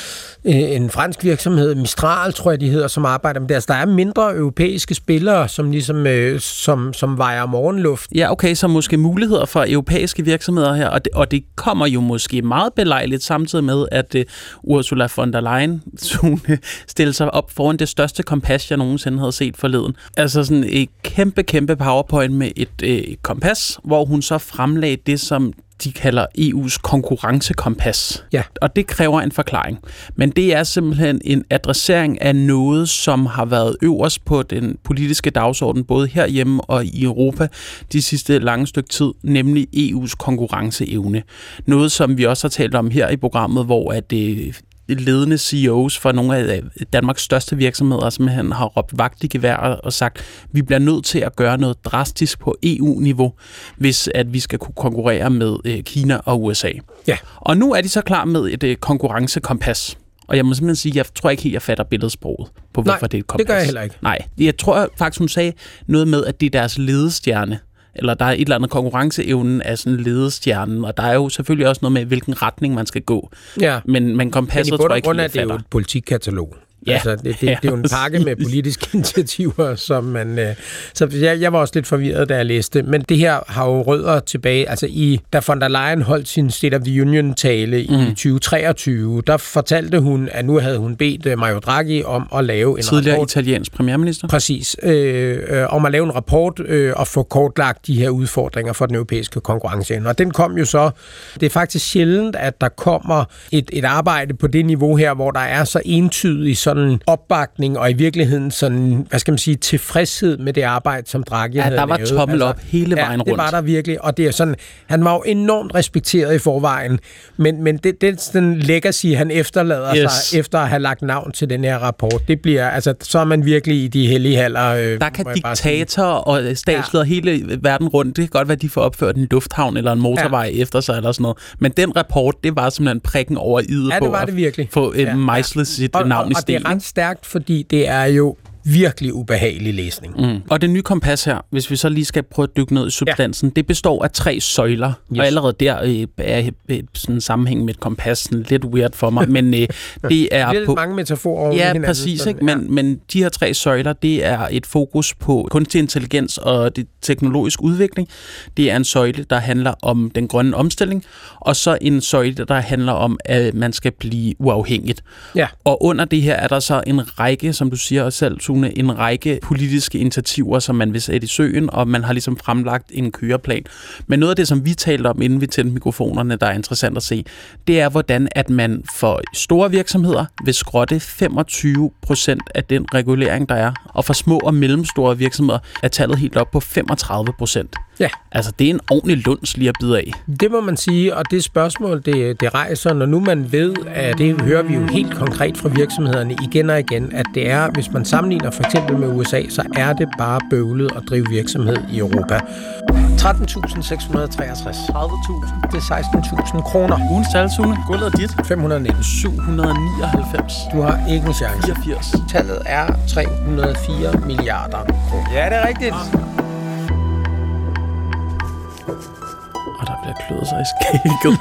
S2: en fransk virksomhed, Mistral, tror jeg, de hedder, som arbejder med det. Altså, der er mindre europæiske spillere, som ligesom øh, som, som vejer morgenluft.
S1: Ja, okay, så måske muligheder for europæiske virksomheder her, og det, og det kommer jo måske meget belejligt samtidig med, at uh, Ursula von der Leyen stiller sig op foran det største kompas, jeg nogensinde havde set forleden. Altså sådan et kæmpe, kæmpe PowerPoint med et øh, kompas, hvor hun så fremlagde det, som de kalder E U's konkurrencekompas.
S2: Ja.
S1: Og det kræver en forklaring. Men det er simpelthen en adressering af noget, som har været øverst på den politiske dagsorden, både herhjemme og i Europa de sidste lange stykke tid, nemlig E U's konkurrenceevne. Noget, som vi også har talt om her i programmet, hvor at det ledende C E O's for nogle af Danmarks største virksomheder, som han har råbt vagt i gevær og sagt, vi bliver nødt til at gøre noget drastisk på E U-niveau, hvis at vi skal kunne konkurrere med Kina og U S A.
S2: Ja.
S1: Og nu er de så klar med et konkurrencekompas. Og jeg må simpelthen sige, jeg tror ikke helt, jeg fatter billedsproget på, hvorfor
S2: Nej,
S1: det er et kompas.
S2: det gør jeg heller ikke.
S1: Nej, jeg tror faktisk, hun sagde noget med, at det er deres ledestjerne. Eller der er et eller andet konkurrenceevnen af sådan ledestjernen, og der er jo selvfølgelig også noget med, hvilken retning man skal gå.
S2: Ja.
S1: Men, men kompasset tror jeg ikke,
S2: jeg
S1: jeg fatter.
S2: det er jo et politikkatalog.
S1: Ja.
S2: Altså, det, det, det er jo en pakke med politiske initiativer, som man... Øh, så jeg, jeg var også lidt forvirret, da jeg læste. Men det her har jo rødder tilbage. Altså, i, da von der Leyen holdt sin State of the Union-tale mm. i tyve treogtyve, der fortalte hun, at nu havde hun bedt Mario Draghi om at lave en
S1: Tidligere
S2: rapport.
S1: italiensk premierminister.
S2: Præcis. Øh, øh, om at lave en rapport øh, og få kortlagt de her udfordringer for den europæiske konkurrenceevne. Og den kom jo så... Det er faktisk sjældent, at der kommer et, et arbejde på det niveau her, hvor der er så entydigt sådan opbakning, og i virkeligheden sådan, hvad skal man sige, tilfredshed med det arbejde, som Draghi
S1: ja,
S2: havde lavet.
S1: Ja, der var tommel op altså, hele vejen
S2: ja,
S1: rundt.
S2: det var der virkelig, og det er sådan, han var jo enormt respekteret i forvejen, men, men det, det er den legacy, han efterlader yes. sig, efter at have lagt navn til den her rapport, det bliver, altså, så er man virkelig i de hellige haller. Øh,
S1: der kan diktatorer og statsledere ja. hele verden rundt, det kan godt være, de får opført en lufthavn eller en motorvej ja. efter sig eller sådan noget, men den rapport, det var simpelthen prikken over i'et
S2: ja,
S1: på
S2: det var det virkelig.
S1: at få ja. mejslet sit
S2: og,
S1: navn
S2: og,
S1: i sten.
S2: Og det er ret stærkt, fordi det er jo virkelig ubehagelig læsning.
S1: Mm. Og det nye kompas her, hvis vi så lige skal prøve at dykke ned i substansen, ja. det består af tre søjler, yes. og allerede der øh, er øh, sådan en sammenhæng med et kompas sådan lidt weird for mig, men øh, det er
S2: det er
S1: på...
S2: mange metaforer.
S1: Ja, præcis, ikke? Men, ja. men de her tre søjler, det er et fokus på kunstig intelligens og det teknologisk udvikling. Det er en søjle, der handler om den grønne omstilling, og så en søjle, der handler om, at man skal blive uafhængigt.
S2: Ja.
S1: Og under det her er der så en række, som du siger også selv, Sune, en række politiske initiativer, som man vil sætte i søen, og man har ligesom fremlagt en køreplan. Men noget af det, som vi talte om, inden vi tændte mikrofonerne, der er interessant at se, det er, hvordan at man for store virksomheder vil skrotte femogtyve procent af den regulering, der er, og for små og mellemstore virksomheder er tallet helt op på femogtredive procent.
S2: Ja.
S1: Altså, det er en ordentlig lunds lige at bide af.
S2: Det må man sige, og det spørgsmål, det, det rejser, når nu man ved, at det hører vi jo helt konkret fra virksomhederne igen og igen, at det er, hvis man sammenligner for eksempel med U S A, så er det bare bøvlet at drive virksomhed i Europa. tretten tusind seks hundrede og treogtres.
S1: tredive tusind.
S2: Det er seksten tusind kroner.
S1: Ugens tal, Sune. Gulvet er dit.
S2: fem hundrede og nitten.
S1: syv hundrede og nioghalvfems.
S2: Du har ikke en chance.
S1: fireogfirs.
S2: Tallet er tre hundrede og fire milliarder kroner. Ja, det er rigtigt.
S1: Og der bliver kløet sig i skægget.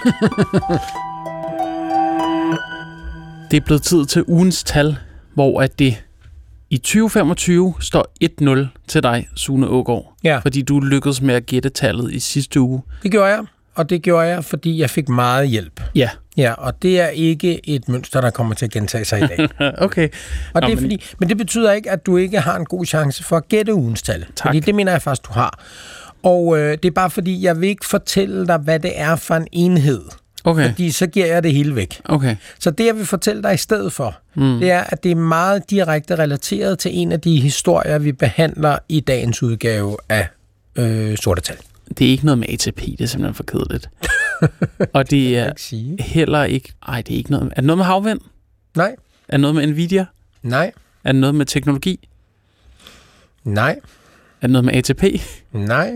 S1: Det er blevet tid til ugens tal, hvor at det i tyve femogtyve står et nul til dig, Sune Aagaard.
S2: Ja.
S1: Fordi du lykkedes med at gætte tallet i sidste uge.
S2: Det gjorde jeg, og det gjorde jeg, fordi jeg fik meget hjælp.
S1: Ja.
S2: Ja, og det er ikke et mønster, der kommer til at gentage sig i dag.
S1: Okay.
S2: Og
S1: Nå,
S2: det er
S1: men...
S2: fordi, men det betyder ikke, at du ikke har en god chance for at gætte ugens tal.
S1: Tak.
S2: Fordi det mener jeg faktisk, du har. Og øh, det er bare fordi, jeg vil ikke fortælle dig, hvad det er for en enhed.
S1: Okay.
S2: Fordi så giver jeg det hele væk.
S1: Okay.
S2: Så det, jeg vil fortælle dig i stedet for,
S1: mm.
S2: det er, at det er meget direkte relateret til en af de historier, vi behandler i dagens udgave af øh, Sorte Tal.
S1: Det er ikke noget med A T P, det er simpelthen for kedeligt. Og det er
S2: ikke
S1: heller ikke... Ej, det er ikke noget... Er det noget med havvind?
S2: Nej.
S1: Er det noget med Nvidia?
S2: Nej.
S1: Er det noget med teknologi?
S2: Nej.
S1: Er det noget med A T P?
S2: Nej.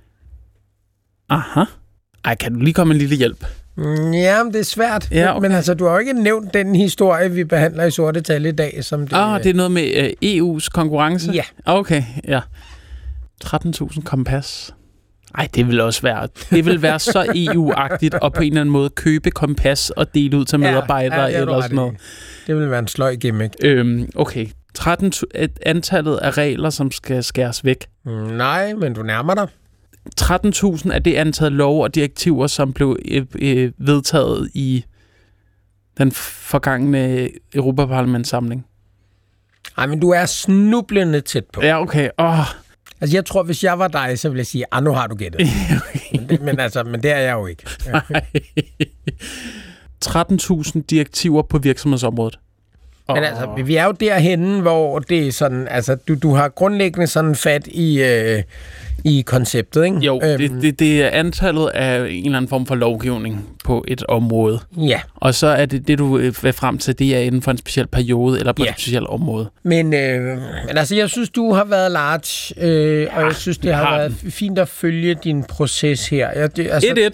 S1: Aha. Ej, kan du lige komme en lille hjælp?
S2: Ja, men det er svært.
S1: Ja, okay.
S2: Men altså, du har jo ikke nævnt den historie, vi behandler i Sorte Tal i dag. Som det,
S1: Ah, det er noget med øh, E U's konkurrence?
S2: Ja.
S1: Okay, ja. tretten tusind kompas. Ej, det vil også være... Det vil være så E U-agtigt at på en eller anden måde købe kompas og dele ud til medarbejdere
S2: ja, ja,
S1: eller sådan noget.
S2: Det vil være en sløj gimmick.
S1: Øhm, okay. tretten et antallet af regler, som skal skæres væk.
S2: Nej, men du nærmer dig.
S1: tretten tusind er det antal love og direktiver, som blev øh, øh, vedtaget i den forgangne Europaparlamentssamling.
S2: Nej, men du er snublende tæt på.
S1: Ja, okay. Åh.
S2: Altså, jeg tror, hvis jeg var dig, så ville jeg sige, ah, nu har du gættet. men, det, men, altså, men det er jeg jo ikke.
S1: tretten tusind direktiver på virksomhedsområdet.
S2: Men altså, vi er jo derhenne, hvor det er sådan, altså, du, du har grundlæggende sådan fat i, øh, i konceptet, ikke?
S1: Jo,
S2: øhm,
S1: det, det, det er antallet af en eller anden form for lovgivning på et område.
S2: Ja.
S1: Og så er det, det du vil frem til, det er inden for en speciel periode, eller på ja. et specielt område.
S2: Men, øh, men altså, jeg synes, du har været large, øh, ja, og jeg synes, det har, har været fint at følge din proces her. Jeg, det, altså,
S1: et et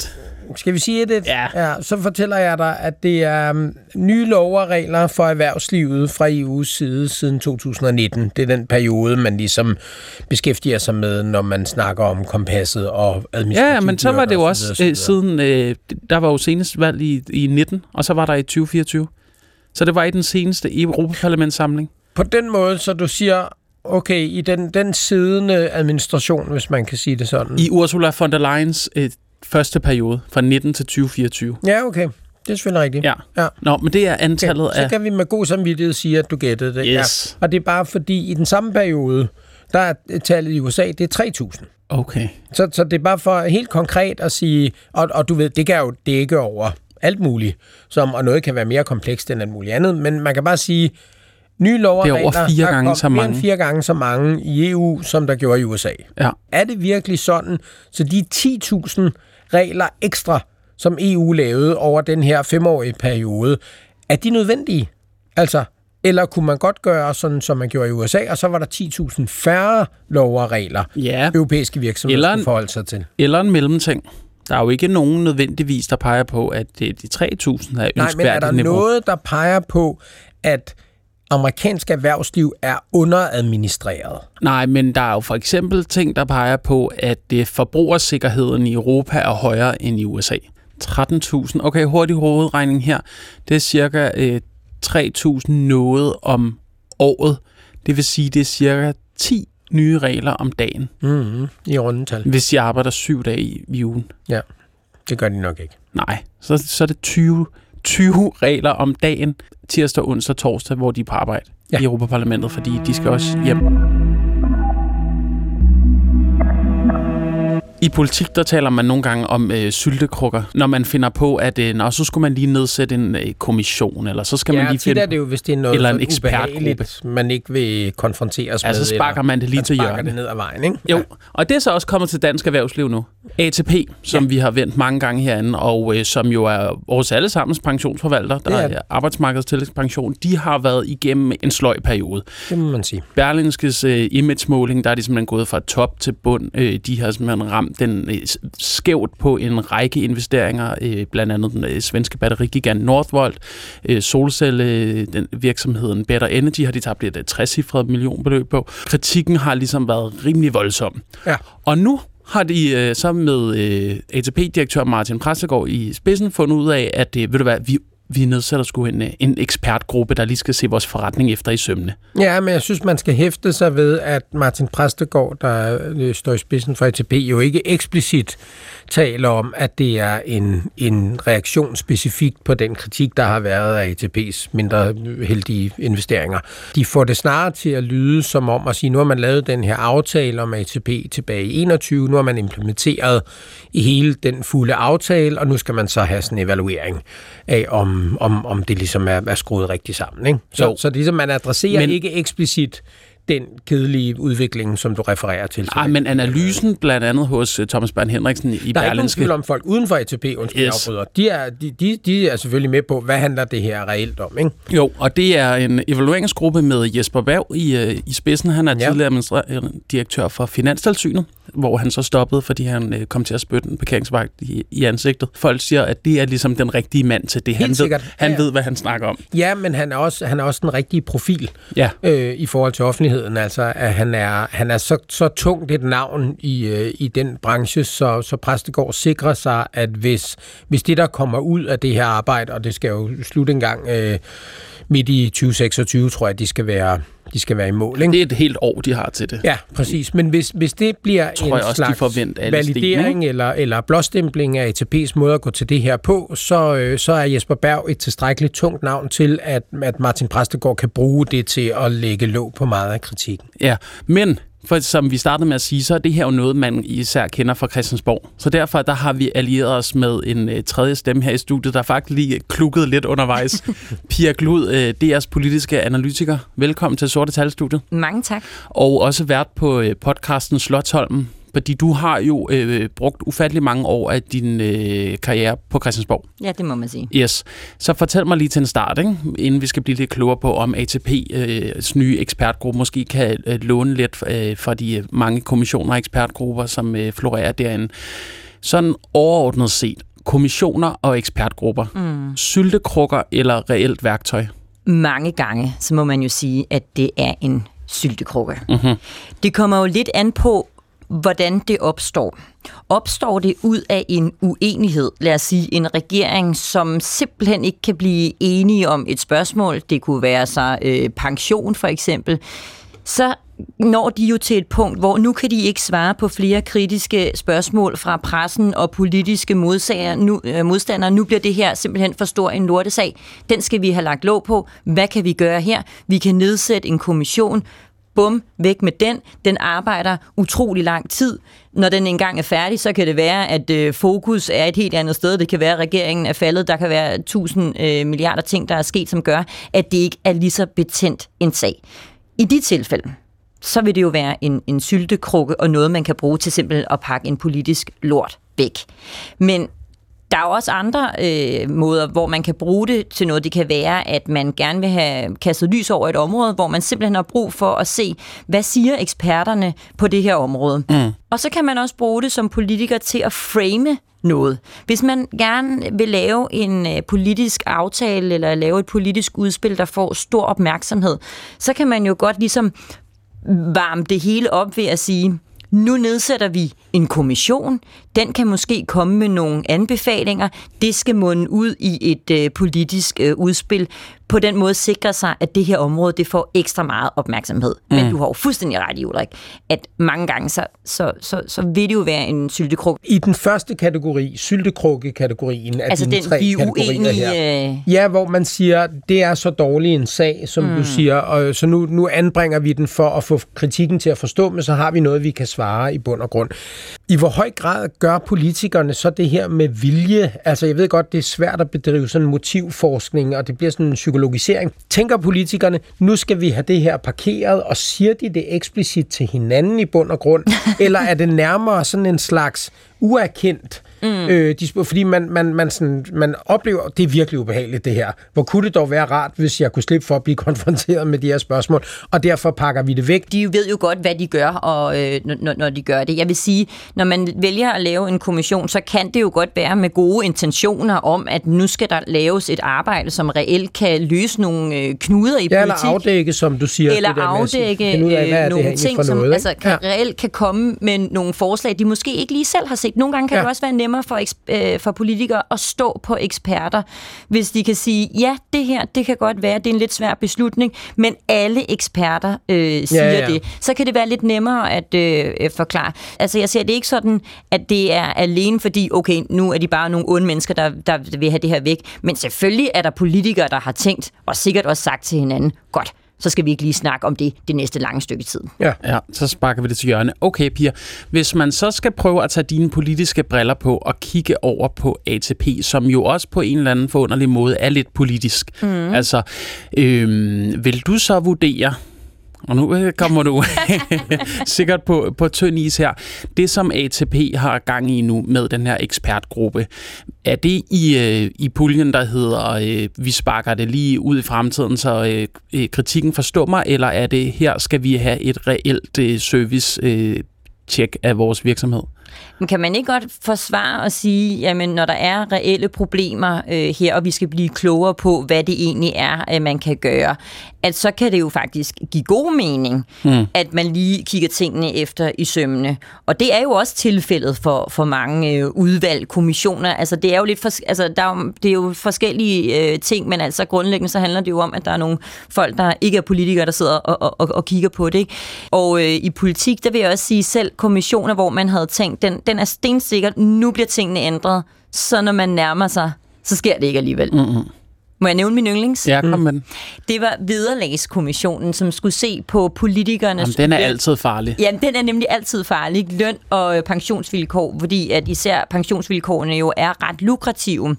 S2: Skal vi sige det?
S1: Ja.
S2: ja. Så fortæller jeg dig, at det er um, nye lov og regler for erhvervslivet fra E U's side siden to tusind og nitten. Det er den periode, man ligesom beskæftiger sig med, når man snakker om kompasset og administrativt.
S1: Ja, men så var det jo også videre, øh, siden, øh, der var jo senest valg i, i nitten, og så var der i tyve fireogtyve. Så det var i den seneste Europaparlamentssamling.
S2: På den måde, så du siger, okay, i den, den siddende administration, hvis man kan sige det sådan.
S1: I Ursula von der Leyens øh, første periode, fra nitten til tyve fireogtyve.
S2: Ja, okay. Det er selvfølgelig rigtigt.
S1: Ja.
S2: ja.
S1: Nå, men det er antallet
S2: okay.
S1: af...
S2: Så kan vi med god samvittighed sige, at du gættede det.
S1: Yes.
S2: Ja. Og det er bare fordi, i den samme periode, der er tallet i U S A, det er tre tusind.
S1: Okay.
S2: Så, så det er bare for helt konkret at sige, og, og du ved, det kan jo dække over alt muligt, som, og noget kan være mere komplekst end alt muligt andet, men man kan bare sige, nye lov og
S1: regler, det er over fire gange så mange.
S2: Mere end fire gange så mange i E U, som der gjorde i U S A.
S1: Ja.
S2: Er det virkelig sådan, så de ti tusind regler ekstra, som E U lavede over den her femårige periode, er de nødvendige? Altså, eller kunne man godt gøre sådan, som man gjorde i U S A, og så var der ti tusind færre lov og regler,
S1: ja.
S2: europæiske virksomheder skulle forholde sig til?
S1: Eller en mellemting. Der er jo ikke nogen nødvendigvis, der peger på, at de tre tusind er ønskværdigt niveau.
S2: Nej, men er der niveau. noget, der peger på, at amerikansk erhvervsliv er underadministreret?
S1: Nej, men der er jo for eksempel ting, der peger på, at det forbrugersikkerheden i Europa er højere end i U S A. tretten tusind. Okay, hurtig hovedregning her. Det er cirka øh, tre tusind noget om året. Det vil sige, det er cirka ti nye regler om dagen.
S2: Mm-hmm. I rundetal.
S1: Hvis de arbejder syv dage i, i ugen.
S2: Ja, det gør de nok ikke.
S1: Nej, så, så er det tyve, tyve regler om dagen, tirsdag, onsdag, torsdag, hvor de er på arbejde ja. i Europaparlamentet, fordi de skal også hjem. I politik, der taler man nogle gange om øh, syltekrukker, når man finder på, at øh, nå, så skulle man lige nedsætte en øh, kommission, eller så skal
S2: ja,
S1: man lige finde...
S2: Ja, det jo, hvis det er noget
S1: eller en ekspertgruppe,
S2: man ikke vil konfronteres
S1: ja, med. Ja, så sparker man det lige til hjørnet.
S2: det ned ad vejen, ikke?
S1: Jo, og det er så også kommet til dansk erhvervsliv nu. A T P, som ja. vi har vendt mange gange herinde, og øh, som jo er vores allesammens pensionsforvalter, der er arbejdsmarkedstillægspension, de har været igennem en sløj periode.
S2: Det må man sige.
S1: Berlingskes øh, image-måling, der er de simpelthen gået fra top til bund. Øh, de har simpelthen ramt den øh, skævt på en række investeringer, øh, blandt andet den øh, svenske batterigigant Northvolt, øh, solcelle, øh, den virksomheden Better Energy har de tabt et trecifret millionbeløb på. Kritikken har ligesom været rimelig voldsom.
S2: Ja.
S1: Og nu har de øh, så med øh, A T P-direktør Martin Præstegård i spidsen fundet ud af, at øh, ved du hvad, vi Vi nedsætter sgu en, en ekspertgruppe, der lige skal se vores forretning efter i sømmene.
S2: Ja, men jeg synes, man skal hæfte sig ved, at Martin Præstegård, der står i spidsen for A T P, jo ikke eksplicit taler om, at det er en, en reaktion specifikt på den kritik, der har været af A T P's mindre heldige investeringer. De får det snarere til at lyde som om at sige, nu har man lavet den her aftale om A T P tilbage i enogtyve, nu har man implementeret i hele den fulde aftale, og nu skal man så have sådan en evaluering af, om, om, om det ligesom er, er skruet rigtigt sammen. Ikke? Så, så ligesom man adresserer men, ikke eksplicit den kedelige udvikling, som du refererer til.
S1: Nej, men analysen blandt andet hos Thomas Bern Henriksen i Berlingske...
S2: Der er ikke nogen tvivl om folk uden for A T P, undskyld yes. afbryder. De er, de, de, de er selvfølgelig med på, hvad handler det her reelt om, ikke?
S1: Jo, og det er en evalueringsgruppe med Jesper Berg i, i spidsen. Han er ja. tidligere administrerende direktør for Finanstilsynet, hvor han så stoppede, fordi han kom til at spytte en parkeringsvagt i, i ansigtet. Folk siger, at det er ligesom den rigtige mand til det. Han, ved, han ja. ved, hvad han snakker om.
S2: Ja, men han er også, han er også den rigtige profil
S1: ja.
S2: øh, i forhold til offentligheden. Altså, at han er, han er så, så tungt et navn i, øh, i den branche, så, så Præstegård sikrer sig, at hvis, hvis det, der kommer ud af det her arbejde, og det skal jo slutte en gang øh, midt i tyve seksogtyve, tror jeg, de skal være... De skal være i mål, ikke?
S1: Det er et helt år, de har til det.
S2: Ja, præcis. Men hvis, hvis det bliver tror en
S1: også,
S2: slags validering
S1: sten,
S2: eller, eller blåstempling af A T P's måde at gå til det her på, så, øh, så er Jesper Berg et tilstrækkeligt tungt navn til, at, at Martin Præstegård kan bruge det til at lægge låg på meget af kritikken.
S1: Ja, men... For som vi startede med at sige, så er det her jo noget, man især kender fra Christiansborg. Så derfor der har vi allieret os med en uh, tredje stemme her i studiet, der faktisk lige klukket lidt undervejs. Pia Glud, uh, D R's politiske analytiker. Velkommen til Sorte Tal-studiet.
S4: Mange tak.
S1: Og også vært på uh, podcasten Slotsholmen, fordi du har jo øh, brugt ufattelig mange år af din øh, karriere på Christiansborg.
S4: Ja, det må man sige.
S1: Yes. Så fortæl mig lige til en start, ikke? Inden vi skal blive lidt klogere på, om A T P's øh, nye ekspertgruppe måske kan øh, låne lidt øh, fra de mange kommissioner og ekspertgrupper, som øh, florerer derinde. Sådan overordnet set, kommissioner og ekspertgrupper. Mm. Syltekrukker eller reelt værktøj?
S4: Mange gange, så må man jo sige, at det er en syltekrukke.
S1: Mm-hmm.
S4: Det kommer jo lidt an på, hvordan det opstår. Opstår det ud af en uenighed, lad os sige en regering, som simpelthen ikke kan blive enige om et spørgsmål, det kunne være så øh, pension for eksempel, så når de jo til et punkt, hvor nu kan de ikke svare på flere kritiske spørgsmål fra pressen og politiske modsager, nu, øh, modstandere. Nu bliver det her simpelthen for stor en lortesag. Den skal vi have lagt låg på. Hvad kan vi gøre her? Vi kan nedsætte en kommission. Bum, væk med den. Den arbejder utrolig lang tid. Når den engang er færdig, så kan det være, at øh, fokus er et helt andet sted. Det kan være, at regeringen er faldet. Der kan være tusind øh, milliarder ting, der er sket, som gør, at det ikke er lige så betændt en sag. I de tilfælde, så vil det jo være en, en syltekrukke og noget, man kan bruge til simpelthen at pakke en politisk lort væk. Men der er jo også andre øh, måder, hvor man kan bruge det til noget. Det kan være, at man gerne vil have kastet lys over et område, hvor man simpelthen har brug for at se, hvad siger eksperterne på det her område. Mm. Og så kan man også bruge det som politiker til at frame noget. Hvis man gerne vil lave en øh, politisk aftale, eller lave et politisk udspil, der får stor opmærksomhed, så kan man jo godt ligesom varme det hele op ved at sige, nu nedsætter vi en kommission. Den kan måske komme med nogle anbefalinger. Det skal munde ud i et øh, politisk øh, udspil. På den måde sikre sig, at det her område det får ekstra meget opmærksomhed. Mm. Men du har jo fuldstændig ret i, Ulrik, at mange gange så, så, så, så vil det jo være en syltekrukke.
S2: I den første kategori, syltekrukke-kategorien, af
S4: altså
S2: dine
S4: den,
S2: tre
S4: vi
S2: kategorier her.
S4: Øh...
S2: Ja, hvor man siger, det er så dårlig en sag, som mm. du siger, og så nu, nu anbringer vi den for at få kritikken til at forstå, men så har vi noget, vi kan svare i bund og grund. I hvor høj grad gør politikerne så det her med vilje? Altså, jeg ved godt, det er svært at bedrive sådan motivforskning, og det bliver sådan en psykologisering. Tænker politikerne, nu skal vi have det her parkeret, og siger de det eksplicit til hinanden i bund og grund? Eller er det nærmere sådan en slags uerkendt? Mm. Øh, de, fordi man, man, man, sådan, man oplever, det er virkelig ubehageligt det her. Hvor kunne det dog være rart, hvis jeg kunne slippe for at blive konfronteret med de her spørgsmål, og derfor pakker vi det væk.
S4: De ved jo godt, hvad de gør, og, øh, når, når de gør det. Jeg vil sige, når man vælger at lave en kommission, så kan det jo godt være med gode intentioner om, at nu skal der laves et arbejde, som reelt kan løse nogle øh, knuder i
S2: ja,
S4: politik.
S2: Eller afdække, som du siger.
S4: Eller afdække af, øh, nogle ting, som
S2: noget,
S4: altså, kan,
S2: ja.
S4: reelt kan komme med nogle forslag, de måske ikke lige selv har set. Nogle gange kan ja. det også være nemmere for, øh, for politikere at stå på eksperter, hvis de kan sige, ja, det her, det kan godt være, det er en lidt svær beslutning, men alle eksperter øh, siger ja, ja. det. Så kan det være lidt nemmere at øh, forklare. Altså, jeg ser det ikke sådan, at det er alene fordi, okay, nu er de bare nogle onde mennesker, der, der vil have det her væk, men selvfølgelig er der politikere, der har tænkt, og sikkert også sagt til hinanden, godt, så skal vi ikke lige snakke om det det næste lange stykke tid.
S1: Ja, ja, så sparker vi det til hjørne. Okay, Pia, hvis man så skal prøve at tage dine politiske briller på og kigge over på A T P, som jo også på en eller anden forunderlig måde er lidt politisk. Mm. Altså, øh, vil du så vurdere, og nu kommer du sikkert på, på tynd is her, det som A T P har gang i nu med den her ekspertgruppe, er det i, øh, i puljen, der hedder, øh, vi sparker det lige ud i fremtiden, så øh, kritikken forstår mig, eller er det, her skal vi have et reelt øh, service-tjek øh, af vores virksomhed?
S4: Men kan man ikke godt forsvare og sige, jamen når der er reelle problemer øh, her, og vi skal blive klogere på, hvad det egentlig er, at man kan gøre, at så kan det jo faktisk give god mening, mm. at man lige kigger tingene efter i sømmene. Og det er jo også tilfældet for, for mange øh, udvalg, kommissioner. Altså det er jo lidt for, altså, der er jo, det er jo forskellige øh, ting, men altså grundlæggende så handler det jo om, at der er nogle folk, der ikke er politikere, der sidder og, og, og kigger på det. Ikke? Og øh, i politik, der vil jeg også sige selv kommissioner, hvor man havde tænkt, den, den er stensikkert, nu bliver tingene ændret, så når man nærmer sig, så sker det ikke alligevel. Mm-hmm. Må jeg nævne min yndlings?
S1: Ja, kom med den.
S4: Det var Vederlagskommissionen, som skulle se på politikernes...
S1: Jamen, den er løn. altid farlig.
S4: Ja, den er nemlig altid farlig. Løn og pensionsvilkår, fordi at især pensionsvilkårene jo er ret lukrative.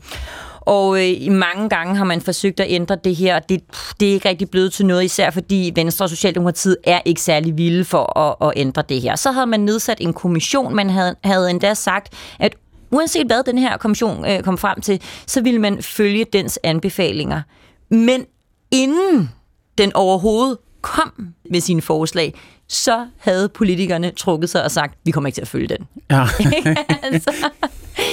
S4: Og øh, mange gange har man forsøgt at ændre det her, det, det er ikke rigtig blevet til noget, især fordi Venstre og Socialdemokratiet er ikke særlig vilde for at, at ændre det her. Så havde man nedsat en kommission, man havde, havde endda sagt, at uanset hvad den her kommission øh, kom frem til, så ville man følge dens anbefalinger. Men inden den overhovedet kom med sine forslag, så havde politikerne trukket sig og sagt, vi kommer ikke til at følge den.
S1: Ja.
S4: altså,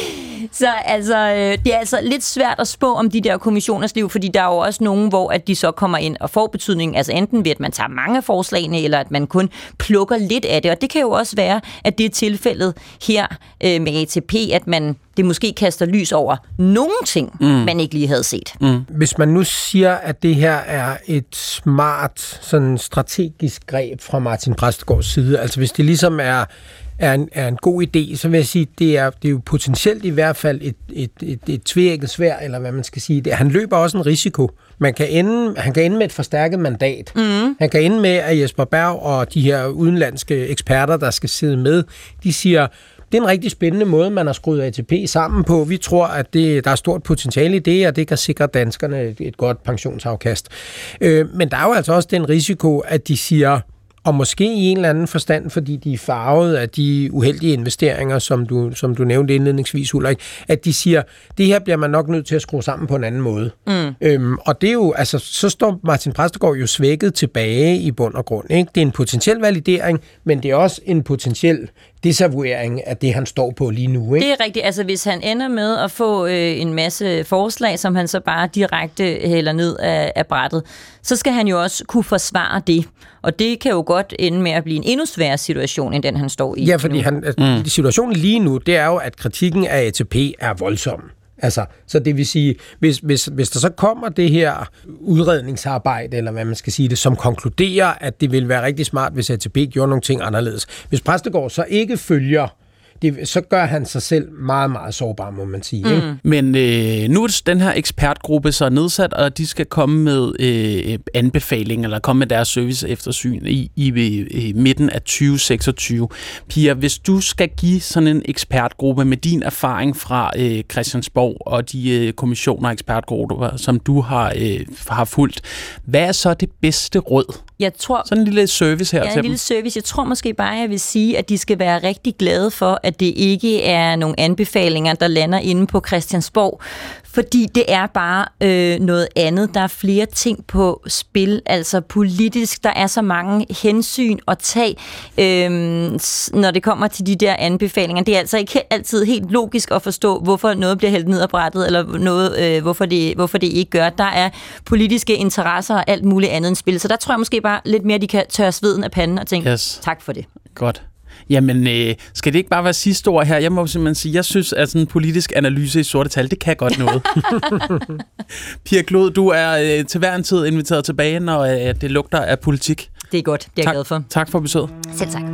S4: Så altså, det er altså lidt svært at spå om de der kommissioners liv, fordi der er jo også nogen, hvor at de så kommer ind og får betydning, altså enten ved, at man tager mange af forslagene, eller at man kun plukker lidt af det. Og det kan jo også være, at det er tilfældet her øh, med A T P, at man det måske kaster lys over nogle ting, mm. man ikke lige havde set.
S2: Mm. Hvis man nu siger, at det her er et smart, sådan strategisk greb fra Martin Præstegårds side, altså hvis det ligesom er Er en, er en god idé, så vil jeg sige, det er, det er jo potentielt i hvert fald et, et, et, et tvækket sværd, eller hvad man skal sige. Det, han løber også en risiko. Man kan ende, han kan ende med et forstærket mandat. Mm. Han kan ende med, at Jesper Berg og de her udenlandske eksperter, der skal sidde med, de siger, det er en rigtig spændende måde, man har skruet A T P sammen på. Vi tror, at det, der er stort potentiale i det, og det kan sikre danskerne et, et godt pensionsafkast. Øh, men der er jo altså også den risiko, at de siger, og måske i en eller anden forstand, fordi de er farvet af de uheldige investeringer, som du, som du nævnte indledningsvis, Ulrik, at de siger, det her bliver man nok nødt til at skrue sammen på en anden måde. Mm. Øhm, og det er jo, altså, så står Martin Præstegård jo svækket tilbage i bund og grund. Ikke? Det er en potentiel validering, men det er også en potentiel desavouering af det, han står på lige nu. Ikke?
S4: Det er rigtigt. Altså, hvis han ender med at få øh, en masse forslag, som han så bare direkte hælder ned af, af brættet, så skal han jo også kunne forsvare det. Og det kan jo godt ende med at blive en endnu sværere situation, end den han står i.
S2: Ja, fordi han, mm. situationen lige nu, det er jo, at kritikken af A T P er voldsom. Altså, så det vil sige, hvis, hvis, hvis der så kommer det her udredningsarbejde, eller hvad man skal sige det, som konkluderer, at det vil være rigtig smart, hvis A T P gjorde nogle ting anderledes. Hvis Præstegård så ikke følger, det, så gør han sig selv meget, meget sårbar, må man sige. Mm. Ikke?
S1: Men øh, nu er den her ekspertgruppe så nedsat, og de skal komme med øh, anbefalinger, eller komme med deres service eftersyn i, i, i midten af tyve seksogtyve. Pia, hvis du skal give sådan en ekspertgruppe med din erfaring fra øh, Christiansborg og de øh, kommissioner og ekspertgrupper, som du har, øh, har fulgt, hvad er så det bedste råd?
S4: Jeg tror,
S1: sådan en lille service her
S4: ja,
S1: til
S4: en lille service. Jeg tror måske bare, jeg vil sige, at de skal være rigtig glade for, at det ikke er nogle anbefalinger, der lander inde på Christiansborg, fordi det er bare øh, noget andet. Der er flere ting på spil, altså politisk. Der er så mange hensyn at tage, øh, når det kommer til de der anbefalinger. Det er altså ikke altid helt logisk at forstå, hvorfor noget bliver hældt ned ad brættet, eller noget, øh, hvorfor, det, hvorfor det ikke gør. Der er politiske interesser og alt muligt andet end spil. Så der tror jeg måske bare lidt mere, de kan tørre sveden af panden og tænke, yes. Tak for det.
S1: Godt. Jamen, øh, skal det ikke bare være sidste ord her? Jeg må simpelthen sige, jeg synes, at sådan en politisk analyse i sorte tal, det kan godt noget. Pia Glod, du er øh, til hver en tid inviteret tilbage, når øh, det lugter af politik.
S4: Det er godt, det er jeg
S1: tak,
S4: glad for.
S1: Tak for besøget.
S4: Selv tak.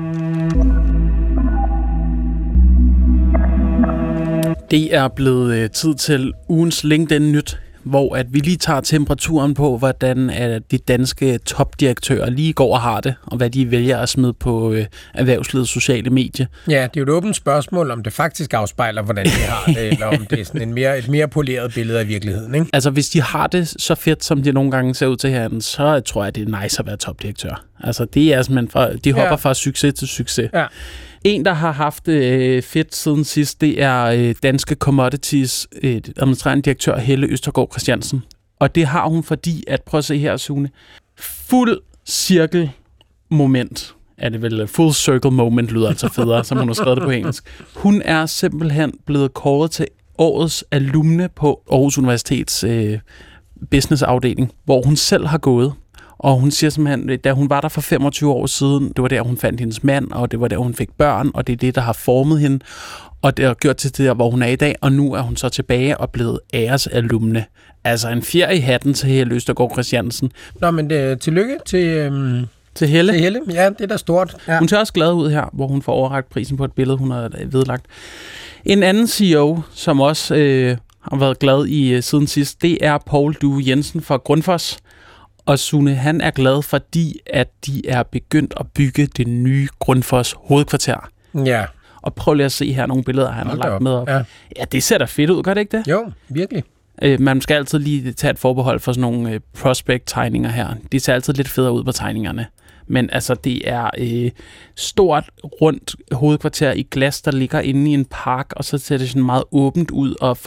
S1: Det er blevet øh, tid til ugens LinkedIn-nyt, hvor at vi lige tager temperaturen på, hvordan de danske topdirektører lige går og har det, og hvad de vælger at smide på øh, erhvervslivets sociale medier.
S2: Ja, det er jo et åbent spørgsmål, om det faktisk afspejler, hvordan de har det, eller om det er sådan en mere, et mere poleret billede af virkeligheden. Ikke?
S1: Altså, hvis de har det så fedt, som de nogle gange ser ud til herinde, så tror jeg, det er nice at være topdirektør. Altså, det er simpelthen fra, de hopper ja. fra succes til succes. Ja. En, der har haft øh, fedt siden sidst, det er øh, Danske Commodities øh, administrerende direktør Helle Østergaard Christiansen. Og det har hun, fordi at, prøv at se her, Sune, fuld cirkel moment, er det vel, full circle moment lyder altså federe, som hun har skrevet det på engelsk. Hun er simpelthen blevet kåret til årets alumne på Aarhus Universitets øh, businessafdeling, hvor hun selv har gået. Og hun siger simpelthen, da hun var der for femogtyve år siden, det var der, hun fandt hendes mand, og det var der, hun fik børn, og det er det, der har formet hende, og det har gjort til det, hvor hun er i dag, og nu er hun så tilbage og blevet æresalumne. Altså en fjer i hatten til Helle Østergaard Christiansen.
S2: Nå, men det, tillykke til, øhm,
S1: til Helle.
S2: Til Helle. Ja, det er da stort. Ja.
S1: Hun ser også glad ud her, hvor hun får overrakt prisen på et billede, hun har vedlagt. En anden C E O, som også øh, har været glad i uh, siden sidst, det er Poul Due Jensen fra Grundfos. Og Sune, han er glad, fordi at de er begyndt at bygge det nye Grundfos hovedkvarter.
S2: Ja.
S1: Og prøv lige at se her nogle billeder, han Hold har lagt op. med op. Ja. ja, det ser da fedt ud, gør det ikke det?
S2: Jo, virkelig.
S1: Øh, man skal altid lige tage et forbehold for sådan nogle øh, prospect-tegninger her. De ser altid lidt federe ud på tegningerne. Men altså, det er øh, stort, rundt hovedkvarter i glas, der ligger inde i en park, og så ser det sådan meget åbent ud, og folk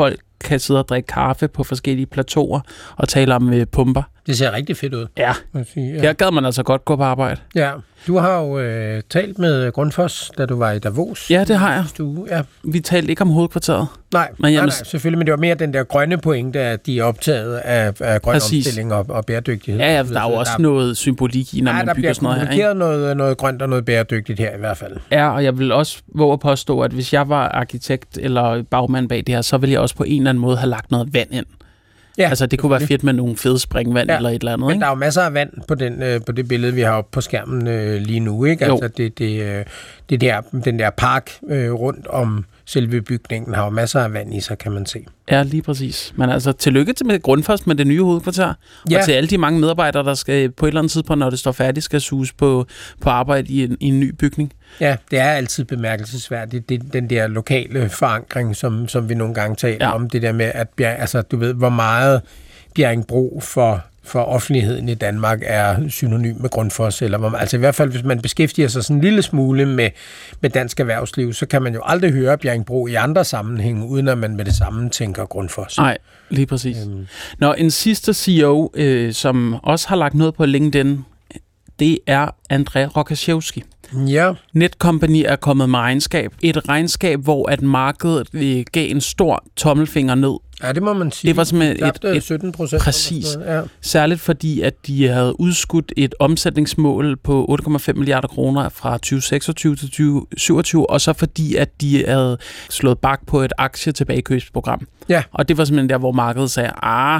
S1: kan sidde og drikke kaffe på forskellige plateauer og tale om øh, pumper.
S2: Det ser rigtig fedt ud.
S1: Ja,
S2: sige, ja.
S1: Her gad man altså godt gå på arbejde.
S2: Ja, du har jo øh, talt med Grundfos, da du var i Davos.
S1: Ja, det har jeg.
S2: Stue. Ja.
S1: Vi talte ikke om hovedkvarteret.
S2: Nej, men nej, nej, selvfølgelig, men det var mere den der grønne pointe, at de er optaget af, af grøn Præcis. omstilling og, og bæredygtighed.
S1: Ja, ja, der er jo også der, noget symbolik i, når nej, man bygger sådan noget her.
S2: Der bliver noget, noget grønt og noget bæredygtigt her i hvert fald.
S1: Ja, og jeg vil også våge at påstå, at hvis jeg var arkitekt eller bagmand bag det her, så ville jeg også på en eller anden måde have lagt noget vand ind. Ja, altså, det kunne være fedt med nogle fede springvand ja, eller et eller andet,
S2: men
S1: ikke?
S2: der er jo masser af vand på, den, øh, på det billede, vi har oppe på skærmen øh, lige nu, ikke? Altså, det, det, øh, det der, den der park øh, rundt om selve bygningen har jo masser af vand i sig, kan man se.
S1: Ja, lige præcis. Men altså, tillykke til med Grundfos med det nye hovedkvarter, ja. Og til alle de mange medarbejdere, der skal på et eller andet tidspunkt, når det står færdigt, skal suges på, på arbejde i en, i en ny bygning.
S2: Ja, det er altid bemærkelsesværdigt, det, den der lokale forankring, som, som vi nogle gange taler ja. om, det der med, at altså, du ved, hvor meget Bjerringbro for for offentligheden i Danmark er synonym med Grundfos, eller hvor man, altså i hvert fald, hvis man beskæftiger sig sådan en lille smule med, med dansk erhvervsliv, så kan man jo aldrig høre Bjerringbro i andre sammenhænge, uden at man med det samme tænker Grundfos.
S1: Nej, lige præcis. Øhm. Nå, en sidste C E O, øh, som også har lagt noget på LinkedIn, det er André Rokoszewski.
S2: Ja.
S1: Netcompany er kommet med regnskab. Et regnskab, hvor at markedet øh, gav en stor tommelfinger ned.
S2: Ja, det må man sige.
S1: Det var simpelthen et, et
S2: sytten procent.
S1: Præcis. Ja. Særligt fordi, at de havde udskudt et omsætningsmål på otte komma fem milliarder kroner fra tyve seksogtyve til tyve syvogtyve, og så fordi, at de havde slået bak på et aktietilbagekøbsprogram.
S2: Ja.
S1: Og det var simpelthen der, hvor markedet sagde, ah.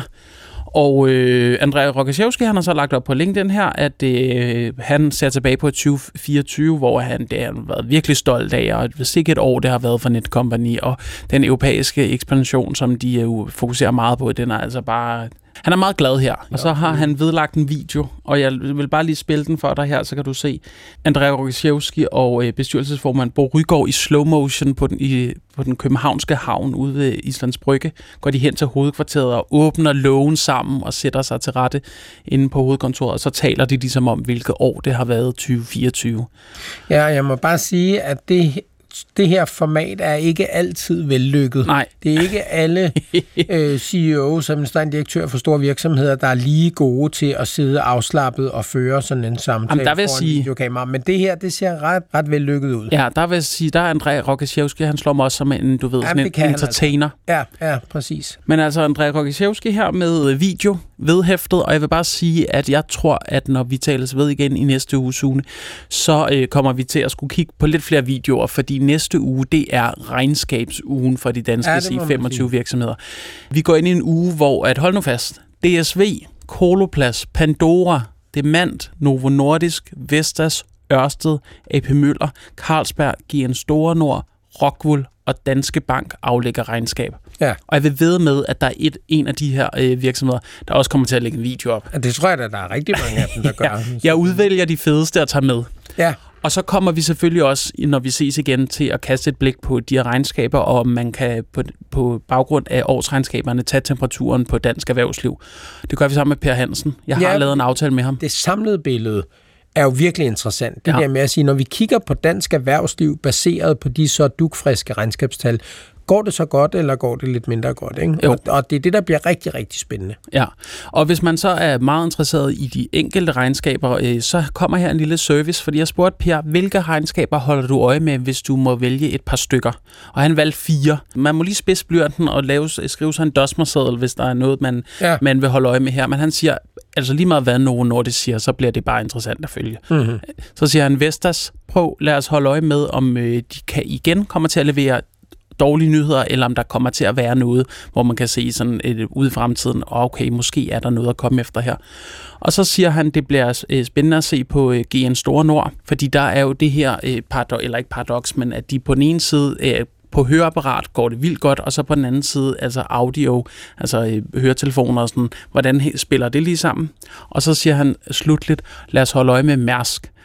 S1: Og øh, André Rokoszewski, han har så lagt op på LinkedIn her, at øh, han ser tilbage på tyve fireogtyve, hvor han det har været virkelig stolt af, og hvis ikke et år, det har været for Netcompany, og den europæiske ekspansion, som de jo fokuserer meget på, den er altså bare... Han er meget glad her, og så har han vedlagt en video, og jeg vil bare lige spille den for dig her, så kan du se André Rokoszewski og øh, bestyrelsesformand Bo Rygaard i slow motion på den, i, på den københavnske havn ude ved Islands Brygge. Går de hen til hovedkvarteret og åbner lågen sammen og sætter sig til rette inde på hovedkontoret, og så taler de ligesom om, hvilke år det har været tyve fireogtyve.
S2: Ja, jeg må bare sige, at det... det her format er ikke altid vellykket.
S1: Nej.
S2: Det er ikke alle øh, C E O's som administrerende direktør for store virksomheder, der er lige gode til at sidde afslappet og føre sådan en samtale.
S1: Jamen, der vil sige...
S2: videokamera. Men det her, det ser ret, ret vellykket ud.
S1: Ja, der vil jeg sige, der er André Rokoszewski, han slår mig også som en, du ved, sådan en entertainer.
S2: Altså. Ja, ja, præcis.
S1: Men altså, André Rokoszewski her med video vedhæftet, og jeg vil bare sige, at jeg tror, at når vi tales ved igen i næste uge, Sune, så øh, kommer vi til at skulle kigge på lidt flere videoer, fordi næste uge, det er regnskabsugen for de danske ja, C femogtyve virksomheder. Vi går ind i en uge, hvor, at hold nu fast, D S V, Coloplast, Pandora, Demant, Novo Nordisk, Vestas, Ørsted, A P Møller, Carlsberg, G N Store Nord, Rockwool og Danske Bank aflægger regnskab.
S2: Ja.
S1: Og jeg vil ved med, at der er et, en af de her øh, virksomheder, der også kommer til at lægge en video op.
S2: Ja, det tror jeg, at der er rigtig mange af dem, der gør.
S1: ja, jeg udvælger de fedeste at tage med.
S2: Ja.
S1: Og så kommer vi selvfølgelig også, når vi ses igen, til at kaste et blik på de her regnskaber, og man kan på, på baggrund af årsregnskaberne tage temperaturen på dansk erhvervsliv. Det gør vi sammen med Per Hansen. Jeg har ja, lavet en aftale med ham.
S2: Det samlede billede er jo virkelig interessant. Det
S1: ja.
S2: der med at sige, når vi kigger på dansk erhvervsliv baseret på de så dugfriske regnskabstal, går det så godt, eller går det lidt mindre godt? Ikke? Og, og det er det, der bliver rigtig, rigtig spændende.
S1: Ja, og hvis man så er meget interesseret i de enkelte regnskaber, øh, så kommer her en lille service, fordi jeg spurgte Per, hvilke regnskaber holder du øje med, hvis du må vælge et par stykker? Og han valgte fire. Man må lige spidse blyanten og lave, skrive sig en dosmerseddel, hvis der er noget, man, ja. man vil holde øje med her. Men han siger, altså lige meget hvad Novo Nordisk siger, så bliver det bare interessant at følge. Mm-hmm. Så siger han, Vestas, prøv, lad os holde øje med, om øh, de kan igen kommer til at levere dårlige nyheder, eller om der kommer til at være noget, hvor man kan se sådan et, ude i fremtiden, okay, måske er der noget at komme efter her. Og så siger han, det bliver øh, spændende at se på øh, G N Store Nord, fordi der er jo det her, øh, paradoks, eller ikke paradoks, men at de på den ene side øh, på høreapparat går det vildt godt, og så på den anden side, altså audio, altså øh, høretelefoner og sådan, hvordan spiller det lige sammen? Og så siger han slutligt, lad os holde øje med Mærsk,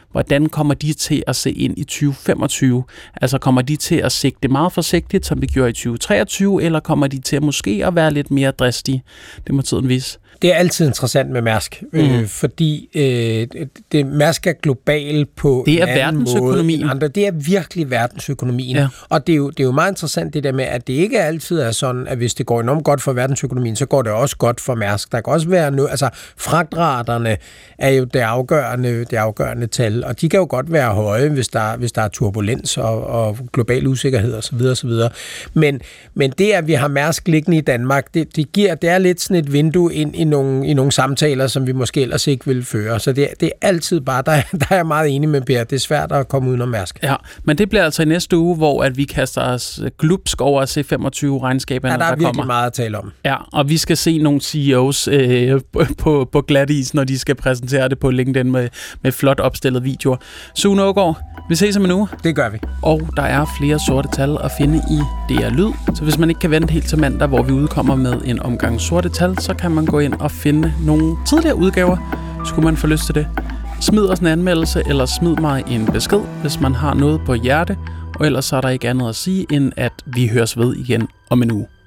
S1: hvordan kommer de til at se ind i tyve femogtyve? Altså kommer de til at sigte meget forsigtigt, som de gjorde i tyve treogtyve, eller kommer de til at måske at være lidt mere dristige? Det må tiden vise.
S2: Det er altid interessant med Mærsk, mm. øh, fordi øh, det, Mærsk er global på
S1: det er
S2: en anden
S1: verdensøkonomien.
S2: måde end andre. Det er virkelig verdensøkonomien. Ja. Og det er, jo, det er jo meget interessant det der med, at det ikke altid er sådan, at hvis det går enormt godt for verdensøkonomien, så går det også godt for Mærsk. Der kan også være noget, altså fragtraterne er jo det afgørende, det afgørende tal, og de kan jo godt være høje, hvis der, hvis der er turbulens og, og global usikkerhed osv. osv. Men, men det, at vi har Mærsk liggende i Danmark, det, det, giver, det er lidt sådan et vindue ind i nogle, i nogle samtaler, som vi måske ellers ikke vil føre. Så det, det er altid bare, der, der er jeg meget enig med Per, det er svært at komme udenom Mærsk.
S1: Ja, men det bliver altså i næste uge, hvor at vi kaster os glupsk over C femogtyve-regnskaberne,
S2: ja, der,
S1: der
S2: er virkelig
S1: kommer.
S2: meget at tale om.
S1: Ja, og vi skal se nogle C E O's øh, på, på glat is, når de skal præsentere det på LinkedIn med, med flot opstillede videoer. Sune Aagaard, vi ses om en uge.
S2: Det gør vi.
S1: Og der er flere sorte tal at finde i D R Lyd, så hvis man ikke kan vente helt til mandag, hvor vi udkommer med en omgang sorte tal, så kan man gå ind og finde nogle tidligere udgaver, skulle man få lyst til det. Smid os en anmeldelse, eller smid mig en besked, hvis man har noget på hjerte, og ellers er der ikke andet at sige, end at vi høres ved igen om en uge.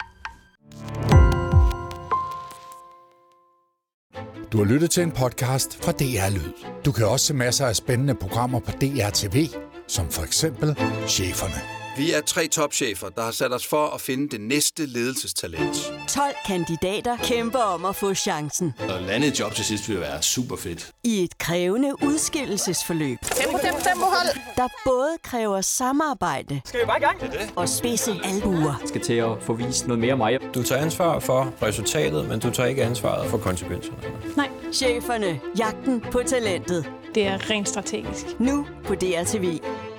S5: Du har lyttet til en podcast fra D R Lyd. Du kan også se masser af spændende programmer på D R T V, som for eksempel Cheferne.
S6: Vi er tre topchefer, der har sat os for at finde det næste ledelsestalent.
S7: tolv kandidater kæmper om at få chancen.
S8: Og lande et job til sidst vil være super fedt.
S7: I et krævende udskillelsesforløb.
S9: Tempo, tempo, tempo, hold!
S7: Der både kræver samarbejde.
S9: Skal vi bare i gang?
S7: Det det. Og spidse albuer.
S10: Jeg skal til at få vist noget mere af mig.
S11: Du tager ansvar for resultatet, men du tager ikke ansvaret for konsekvenserne.
S7: Nej. Cheferne. Jagten på talentet.
S9: Det er rent strategisk.
S7: Nu på D R T V.